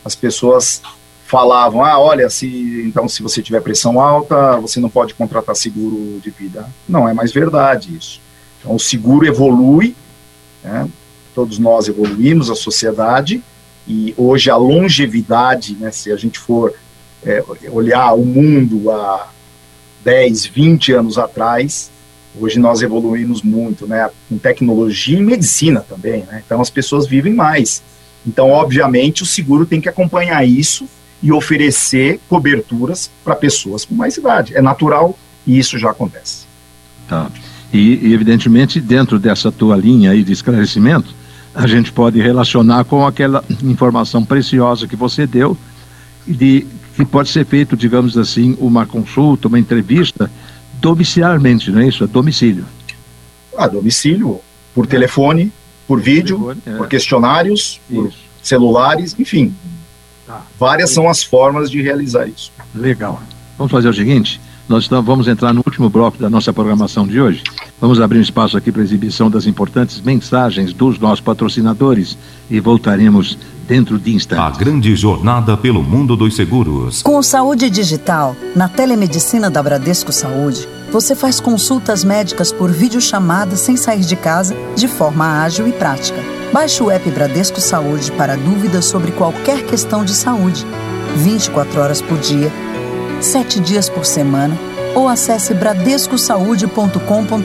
Speaker 13: as pessoas falavam, olha, se você tiver pressão alta, você não pode contratar seguro de vida. Não é mais verdade isso. Então, o seguro evolui, né? Todos nós evoluímos, a sociedade, e hoje a longevidade, né, se a gente for olhar o mundo há 10, 20 anos atrás, hoje nós evoluímos muito, né, com tecnologia e medicina também, né? Então as pessoas vivem mais. Então, obviamente, o seguro tem que acompanhar isso e oferecer coberturas para pessoas com mais idade. É natural e isso já acontece.
Speaker 2: Tá. E, evidentemente, dentro dessa tua linha aí de esclarecimento, a gente pode relacionar com aquela informação preciosa que você deu, que pode ser feito, digamos assim, uma consulta, uma entrevista domiciliarmente, não é isso? A domicílio.
Speaker 13: A domicílio, por telefone, por vídeo, por questionários, por celulares, enfim. Várias são as formas de realizar isso.
Speaker 2: Legal. Vamos fazer o seguinte, nós vamos entrar no último bloco da nossa programação de hoje. Vamos abrir um espaço aqui para a exibição das importantes mensagens dos nossos patrocinadores e voltaremos dentro de instantes.
Speaker 1: A grande jornada pelo mundo dos seguros.
Speaker 3: Com o Saúde Digital, na telemedicina da Bradesco Saúde, você faz consultas médicas por videochamada sem sair de casa, de forma ágil e prática. Baixe o app Bradesco Saúde para dúvidas sobre qualquer questão de saúde. 24 horas por dia, 7 dias por semana, ou acesse bradescosaude.com.br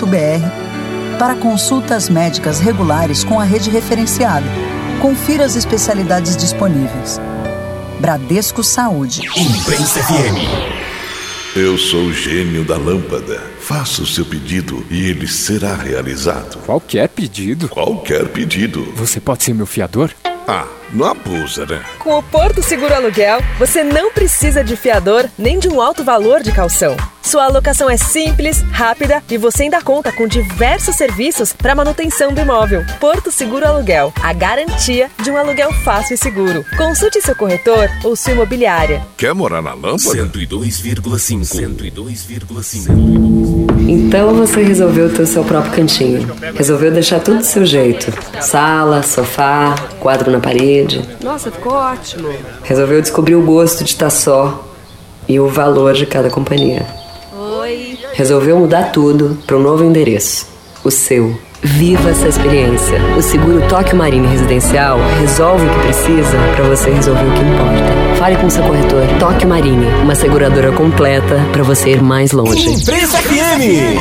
Speaker 3: para consultas médicas regulares com a rede referenciada. Confira as especialidades disponíveis. Bradesco Saúde.
Speaker 4: Imprensa FM.
Speaker 5: Eu sou o gênio da lâmpada. Faça o seu pedido e ele será realizado.
Speaker 6: Qualquer pedido?
Speaker 5: Qualquer pedido.
Speaker 6: Você pode ser meu fiador?
Speaker 5: Não abusa, né?
Speaker 7: Com o Porto Seguro Aluguel, você não precisa de fiador nem de um alto valor de caução. Sua alocação é simples, rápida e você ainda conta com diversos serviços para manutenção do imóvel. Porto Seguro Aluguel, a garantia de um aluguel fácil e seguro. Consulte seu corretor ou sua imobiliária.
Speaker 5: Quer morar na lâmpada?
Speaker 4: 102,5. 102,5.
Speaker 14: Então você resolveu ter o seu próprio cantinho. Resolveu deixar tudo do seu jeito. Sala, sofá, quadro na parede.
Speaker 15: Nossa, ficou ótimo.
Speaker 14: Resolveu descobrir o gosto de estar só e o valor de cada companhia.
Speaker 15: Oi.
Speaker 14: Resolveu mudar tudo para um novo endereço. O seu. Viva essa experiência. O seguro Tóquio Marine Residencial resolve o que precisa para você resolver o que importa. Fale com seu corretor. Tóquio Marine, uma seguradora completa para você ir mais longe.
Speaker 4: Imprensa FM.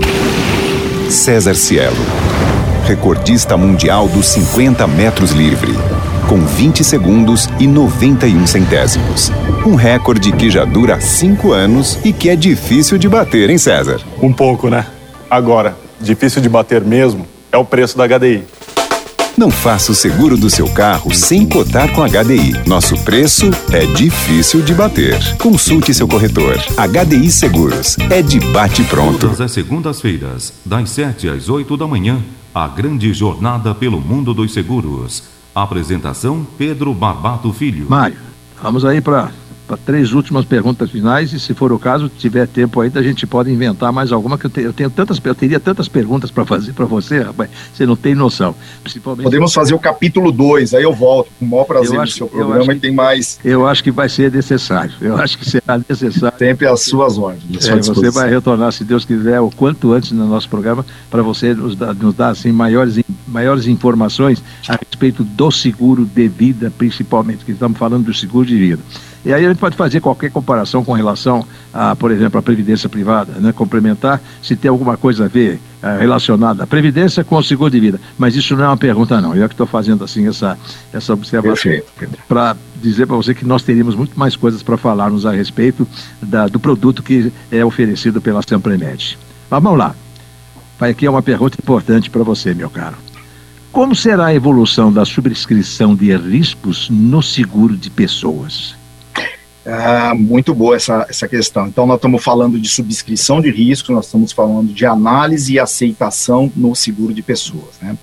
Speaker 10: César Cielo, recordista mundial dos 50 metros livre, com 20 segundos e 91 centésimos. Um recorde que já dura 5 anos e que é difícil de bater, hein, César?
Speaker 11: Um pouco, né? Agora, difícil de bater mesmo é o preço da HDI.
Speaker 10: Não faça o seguro do seu carro sem cotar com a HDI. Nosso preço é difícil de bater. Consulte seu corretor. HDI Seguros. É de bate pronto.
Speaker 1: Todas as segundas-feiras, das 7 às 8 da manhã, a grande jornada pelo mundo dos seguros. Apresentação Pedro Barbato Filho.
Speaker 2: Mário, vamos aí para 3 últimas perguntas finais e, se for o caso, tiver tempo ainda, a gente pode inventar mais alguma, que eu teria tantas perguntas para fazer para você, rapaz, você não tem noção. Principalmente...
Speaker 13: Podemos fazer o capítulo 2, aí eu volto com o maior prazer no seu programa e tem mais...
Speaker 2: Eu acho que vai ser necessário, eu acho que será necessário.
Speaker 13: Sempre às suas ordens.
Speaker 2: Você vai retornar, se Deus quiser, o quanto antes no nosso programa, para você nos dar assim, maiores informações a respeito do seguro de vida, principalmente, que estamos falando do seguro de vida. E aí a gente pode fazer qualquer comparação com relação a, por exemplo, a previdência privada, né? Complementar se tem alguma coisa a ver relacionada à previdência com o seguro de vida. Mas isso não é uma pergunta, não. Eu que estou fazendo assim essa observação para dizer para você que nós teríamos muito mais coisas para falarmos a respeito do produto que é oferecido pela Sempremed. Mas vamos lá. Aqui é uma pergunta importante para você, meu caro. Como será a evolução da subscrição de riscos no seguro de pessoas?
Speaker 13: Muito boa essa questão. Então, nós estamos falando de subscrição de riscos, nós estamos falando de análise e aceitação no seguro de pessoas, né?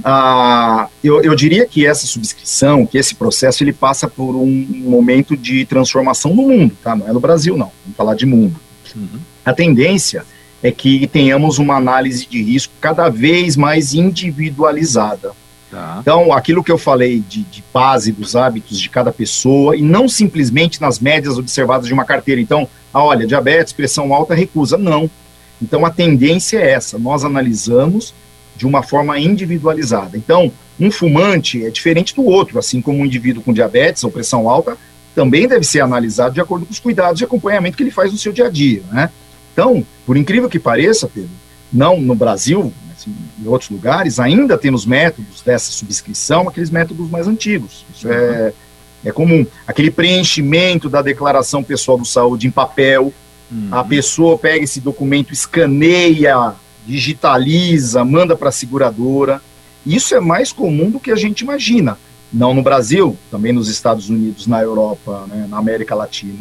Speaker 13: Eu diria que essa subscrição, que esse processo, ele passa por um momento de transformação no mundo, tá? Não é no Brasil, não. Vamos falar de mundo. A tendência é que tenhamos uma análise de risco cada vez mais individualizada.
Speaker 2: Tá.
Speaker 13: Então, aquilo que eu falei de base dos hábitos de cada pessoa, e não simplesmente nas médias observadas de uma carteira. Então, olha, diabetes, pressão alta, recusa. Não. Então, a tendência é essa. Nós analisamos de uma forma individualizada. Então, um fumante é diferente do outro, assim como um indivíduo com diabetes ou pressão alta também deve ser analisado de acordo com os cuidados de acompanhamento que ele faz no seu dia a dia, né? Então, por incrível que pareça, Pedro, não no Brasil, assim, em outros lugares, ainda temos métodos dessa subscrição, aqueles métodos mais antigos. Isso é comum. Aquele preenchimento da declaração pessoal de saúde em papel, a pessoa pega esse documento, escaneia, digitaliza, manda para a seguradora. Isso é mais comum do que a gente imagina. Não no Brasil, também nos Estados Unidos, na Europa, né, na América Latina.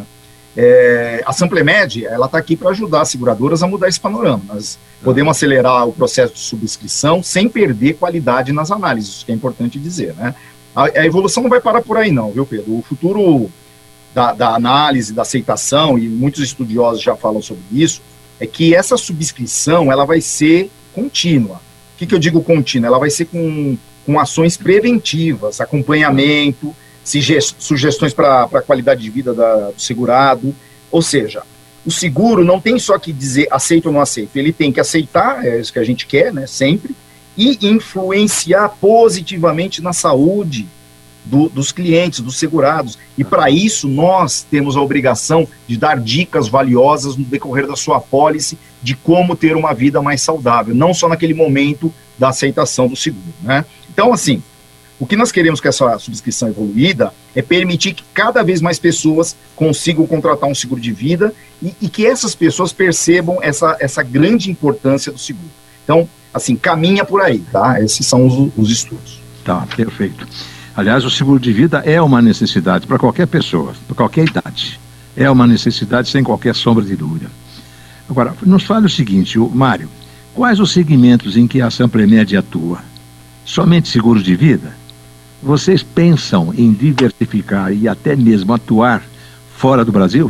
Speaker 13: A Samplemed, ela está aqui para ajudar as seguradoras a mudar esse panorama. Nós podemos acelerar o processo de subscrição sem perder qualidade nas análises, isso que é importante dizer, né? A evolução não vai parar por aí não, viu, Pedro? O futuro da análise, da aceitação, e muitos estudiosos já falam sobre isso, é que essa subscrição ela vai ser contínua. O que eu digo contínua? Ela vai ser com ações preventivas, acompanhamento, sugestões para a qualidade de vida do segurado. Ou seja, o seguro não tem só que dizer aceito ou não aceito, ele tem que aceitar, é isso que a gente quer, né, sempre, e influenciar positivamente na saúde dos clientes, dos segurados. E para isso nós temos a obrigação de dar dicas valiosas no decorrer da sua apólice de como ter uma vida mais saudável, não só naquele momento da aceitação do seguro, né? Então, assim, o que nós queremos com essa subscrição evoluída é permitir que cada vez mais pessoas consigam contratar um seguro de vida e que essas pessoas percebam essa grande importância do seguro. Então, assim, caminha por aí, tá? Esses são os estudos.
Speaker 2: Tá, perfeito. Aliás, o seguro de vida é uma necessidade para qualquer pessoa, para qualquer idade. É uma necessidade sem qualquer sombra de dúvida. Agora, nos fale o seguinte, Mário, quais os segmentos em que a Samplemed atua? Somente seguros de vida? Vocês pensam em diversificar e até mesmo atuar fora do Brasil?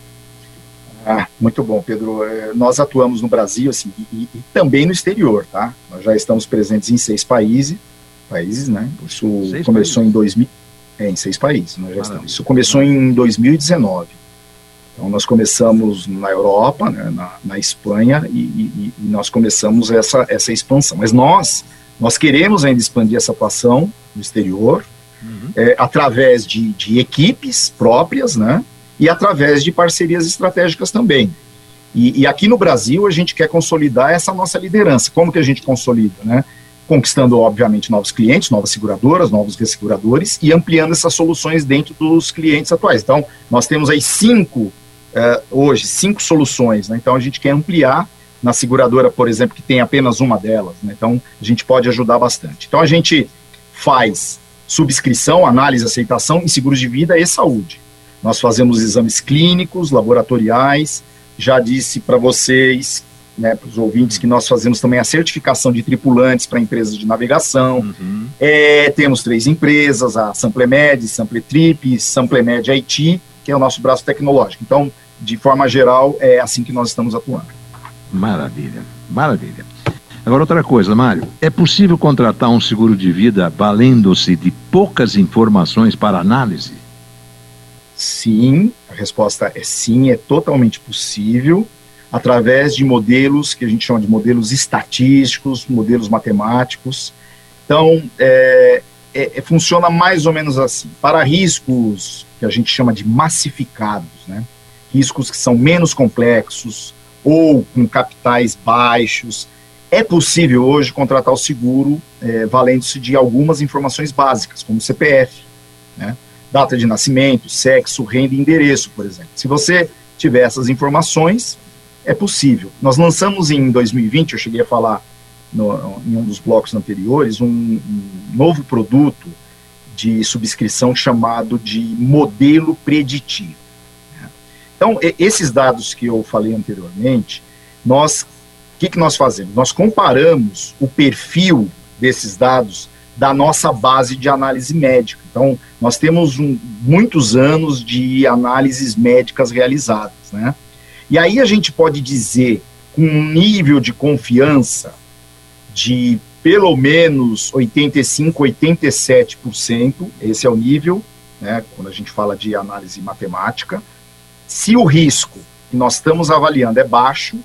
Speaker 13: Muito bom, Pedro. Nós atuamos no Brasil assim, e também no exterior, tá? Nós já estamos presentes em 6 países, né? Isso começou em 2000, em 6 países, nós já estamos. Isso começou em 2019. Então nós começamos na Europa, né, na Espanha, e nós começamos essa expansão. Mas nós queremos ainda expandir essa atuação no exterior, através de equipes próprias, né? E através de parcerias estratégicas também. E aqui no Brasil a gente quer consolidar essa nossa liderança. Como que a gente consolida, né? Conquistando, obviamente, novos clientes, novas seguradoras, novos resseguradores e ampliando essas soluções dentro dos clientes atuais. Então, nós temos aí 5 soluções, né? Então, a gente quer ampliar na seguradora, por exemplo, que tem apenas uma delas, né? Então, a gente pode ajudar bastante. Então, a gente faz subscrição, análise, aceitação em seguros de vida e saúde. Nós fazemos exames clínicos, laboratoriais, já disse para vocês, né, para os ouvintes, que nós fazemos também a certificação de tripulantes para empresas de navegação. Temos 3 empresas, a Samplemed, Sampletrip, Samplemed IT, que é o nosso braço tecnológico. Então, de forma geral, é assim que nós estamos atuando.
Speaker 2: Maravilha, maravilha. Agora, outra coisa, Mário, é possível contratar um seguro de vida valendo-se de poucas informações para análise?
Speaker 13: Sim, a resposta é sim, é totalmente possível, através de modelos que a gente chama de modelos estatísticos, modelos matemáticos. Então, funciona mais ou menos assim. Para riscos que a gente chama de massificados, né? Riscos que são menos complexos ou com capitais baixos, é possível hoje contratar o seguro valendo-se de algumas informações básicas, como CPF, né? Data de nascimento, sexo, renda e endereço, por exemplo. Se você tiver essas informações, é possível. Nós lançamos em 2020, eu cheguei a falar em um dos blocos anteriores, um novo produto de subscrição chamado de modelo preditivo. Então, esses dados que eu falei anteriormente, o que nós fazemos? Nós comparamos o perfil desses dados da nossa base de análise médica. Então, nós temos muitos anos de análises médicas realizadas, né? E aí a gente pode dizer, com um nível de confiança de pelo menos 85%, 87%, esse é o nível, né, quando a gente fala de análise matemática. Se o risco que nós estamos avaliando é baixo,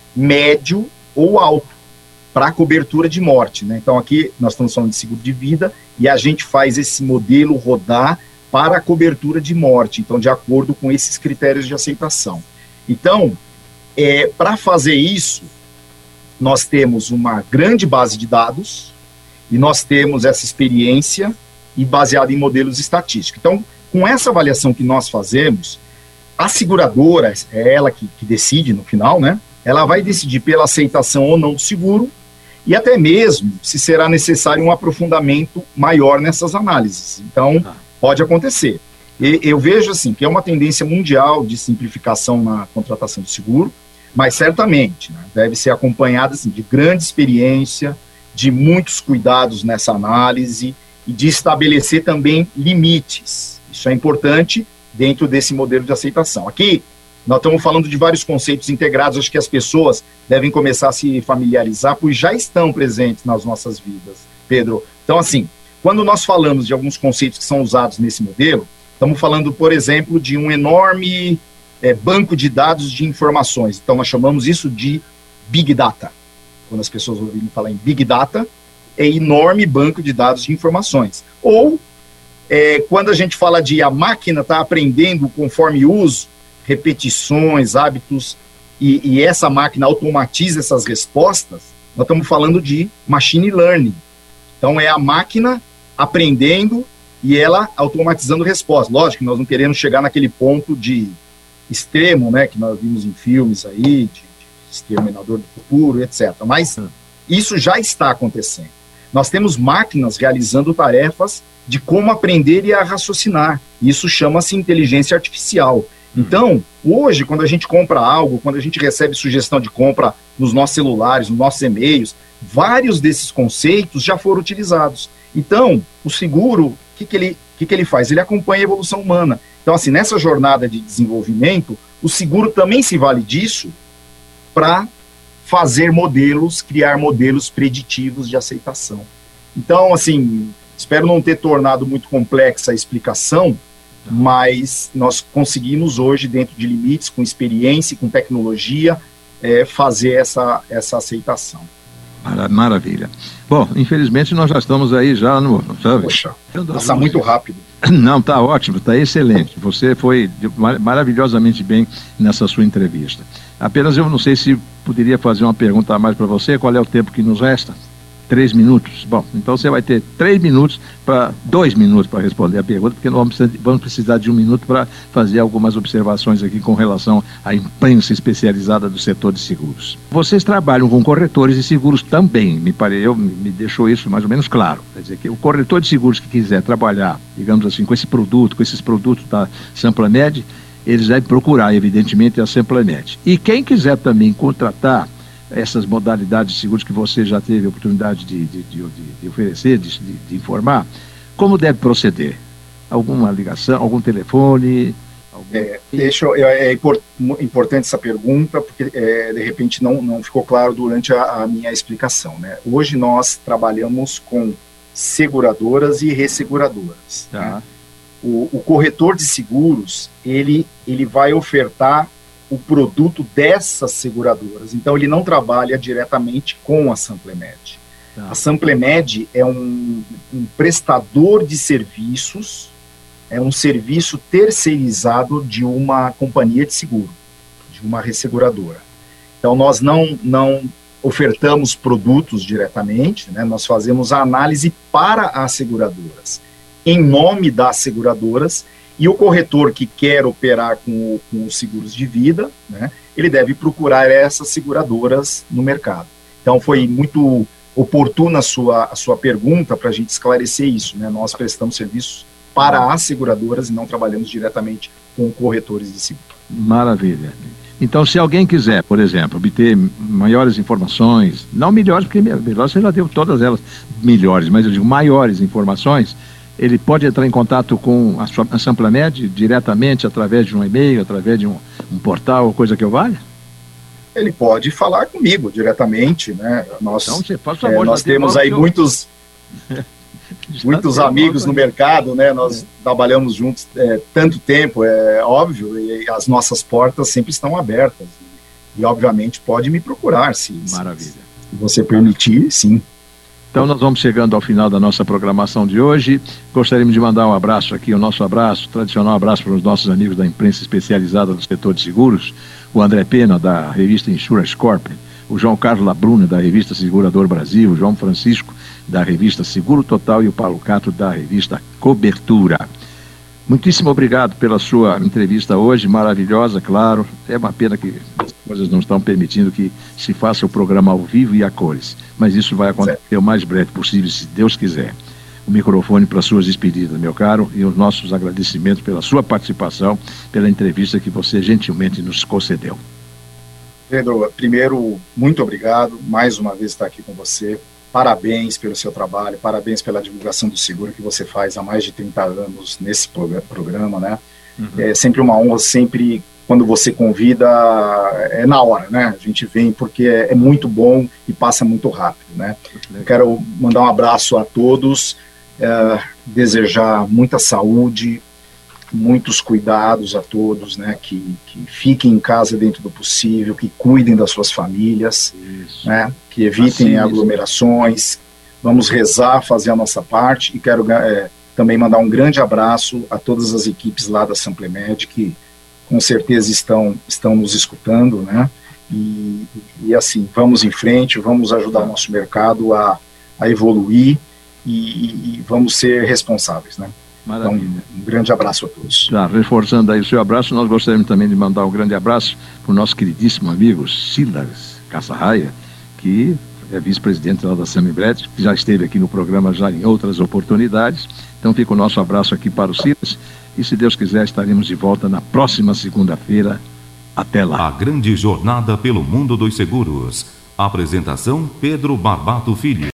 Speaker 13: médio ou alto, para a cobertura de morte, né? Então aqui nós estamos falando de seguro de vida e a gente faz esse modelo rodar para a cobertura de morte, então de acordo com esses critérios de aceitação. Então, para fazer isso, nós temos uma grande base de dados e nós temos essa experiência e baseada em modelos estatísticos. Então, com essa avaliação que nós fazemos, a seguradora, é ela que decide no final, né? Ela vai decidir pela aceitação ou não do seguro e até mesmo se será necessário um aprofundamento maior nessas análises. Então, pode acontecer. Eu vejo assim que é uma tendência mundial de simplificação na contratação de seguro, mas certamente, né, deve ser acompanhada assim, de grande experiência, de muitos cuidados nessa análise e de estabelecer também limites. Isso é importante dentro desse modelo de aceitação. Aqui, nós estamos falando de vários conceitos integrados, acho que as pessoas devem começar a se familiarizar, pois já estão presentes nas nossas vidas, Pedro. Então, assim, quando nós falamos de alguns conceitos que são usados nesse modelo, estamos falando, por exemplo, de um enorme banco de dados de informações. Então, nós chamamos isso de Big Data. Quando as pessoas ouvirem falar em Big Data, é enorme banco de dados de informações. Ou, quando a gente fala de a máquina está aprendendo conforme uso, repetições, hábitos, e essa máquina automatiza essas respostas, nós estamos falando de Machine Learning. Então, é a máquina aprendendo e ela automatizando respostas. Lógico que nós não queremos chegar naquele ponto de extremo, né, que nós vimos em filmes aí, de Exterminador do Futuro, etc. Mas isso já está acontecendo. Nós temos máquinas realizando tarefas de como aprender e a raciocinar. Isso chama-se inteligência artificial. Então, hoje, quando a gente compra algo, quando a gente recebe sugestão de compra nos nossos celulares, nos nossos e-mails, vários desses conceitos já foram utilizados. Então, o seguro, o que ele faz? Ele acompanha a evolução humana. Então, assim, nessa jornada de desenvolvimento, o seguro também se vale disso para fazer modelos, criar modelos preditivos de aceitação. Então, assim, espero não ter tornado muito complexa a explicação, mas nós conseguimos hoje, dentro de limites, com experiência e com tecnologia, fazer essa aceitação.
Speaker 2: Maravilha. Bom, infelizmente nós já estamos aí já no... Sabe?
Speaker 13: Poxa, passa muito rápido.
Speaker 2: Não, está ótimo, está excelente. Você foi maravilhosamente bem nessa sua entrevista. Apenas eu não sei se poderia fazer uma pergunta a mais para você. Qual é o tempo que nos resta? 3 minutos. Bom, então você vai ter 2 minutos para responder a pergunta, porque nós vamos precisar de 1 minuto para fazer algumas observações aqui com relação à imprensa especializada do setor de seguros. Vocês trabalham com corretores de seguros também, me deixou isso mais ou menos claro. Quer dizer que o corretor de seguros que quiser trabalhar, digamos assim, com esses produtos da Samplamed, eles devem procurar, evidentemente, a Samplamed. E quem quiser também contratar essas modalidades de seguros que você já teve a oportunidade de oferecer, de informar, como deve proceder? Alguma ligação, algum telefone?
Speaker 13: É importante essa pergunta, porque de repente não ficou claro durante a minha explicação, né? Hoje nós trabalhamos com seguradoras e resseguradoras. Né? O corretor de seguros, ele vai ofertar o produto dessas seguradoras. Então, ele não trabalha diretamente com a Samplamed. A Samplamed é um prestador de serviços, é um serviço terceirizado de uma companhia de seguro, de uma resseguradora. Então, nós não ofertamos produtos diretamente, né? Nós fazemos a análise para as seguradoras, em nome das seguradoras. E o corretor que quer operar com os seguros de vida, né, ele deve procurar essas seguradoras no mercado. Então, foi muito oportuna a sua pergunta para a gente esclarecer isso. Né? Nós prestamos serviços para as seguradoras e não trabalhamos diretamente com corretores de seguro.
Speaker 2: Maravilha. Então, se alguém quiser, por exemplo, obter maiores informações, não melhores, porque melhores você já deu todas elas melhores, mas eu digo maiores informações, ele pode entrar em contato com a Samplamed diretamente através de um e-mail, através de um portal, coisa que eu valha?
Speaker 13: ele pode falar comigo diretamente, né? Nós,
Speaker 2: então, você faz favor,
Speaker 13: nós temos aí muitos amigos no mercado, né? Nós trabalhamos juntos tanto tempo, é óbvio, e as nossas portas sempre estão abertas. E obviamente pode me procurar, se você permitir, sim.
Speaker 2: Então nós vamos chegando ao final da nossa programação de hoje. Gostaríamos de mandar um abraço aqui, o nosso abraço, tradicional abraço para os nossos amigos da imprensa especializada do setor de seguros, o André Pena, da revista Insurance Corp, o João Carlos Labruna, da revista Segurador Brasil, o João Francisco, da revista Seguro Total, e o Paulo Cato, da revista Cobertura. Muitíssimo obrigado pela sua entrevista hoje, maravilhosa, claro. É uma pena que as coisas não estão permitindo que se faça o programa ao vivo e a cores, mas isso vai acontecer o mais breve possível, se Deus quiser. O microfone para suas despedidas, meu caro, e os nossos agradecimentos pela sua participação, pela entrevista que você gentilmente nos concedeu.
Speaker 13: Pedro, primeiro, muito obrigado, mais uma vez estar aqui com você. Parabéns pelo seu trabalho, parabéns pela divulgação do seguro que você faz há mais de 30 anos nesse programa, né? É sempre uma honra, sempre quando você convida, é na hora, né? A gente vem porque é muito bom e passa muito rápido, né? Eu quero mandar um abraço a todos, desejar muita saúde, muitos cuidados a todos, né? Que fiquem em casa dentro do possível, que cuidem das suas famílias, né? Que evitem aglomerações. Vamos rezar, fazer a nossa parte, e quero também mandar um grande abraço a todas as equipes lá da Samplemed, que com certeza estão nos escutando, né? E assim, vamos em frente, vamos ajudar o nosso mercado a evoluir e vamos ser responsáveis, né?
Speaker 2: Maravilha.
Speaker 13: Então, um grande abraço a todos.
Speaker 2: Já, reforçando aí o seu abraço, nós gostaríamos também de mandar um grande abraço para o nosso queridíssimo amigo Silas Caçarraia, que é vice-presidente lá da Samplemed, que já esteve aqui no programa já em outras oportunidades. Então fica o nosso abraço aqui para o Silas, e se Deus quiser estaremos de volta na próxima segunda-feira. Até lá.
Speaker 1: A grande jornada pelo mundo dos seguros. Apresentação Pedro Barbato Filho.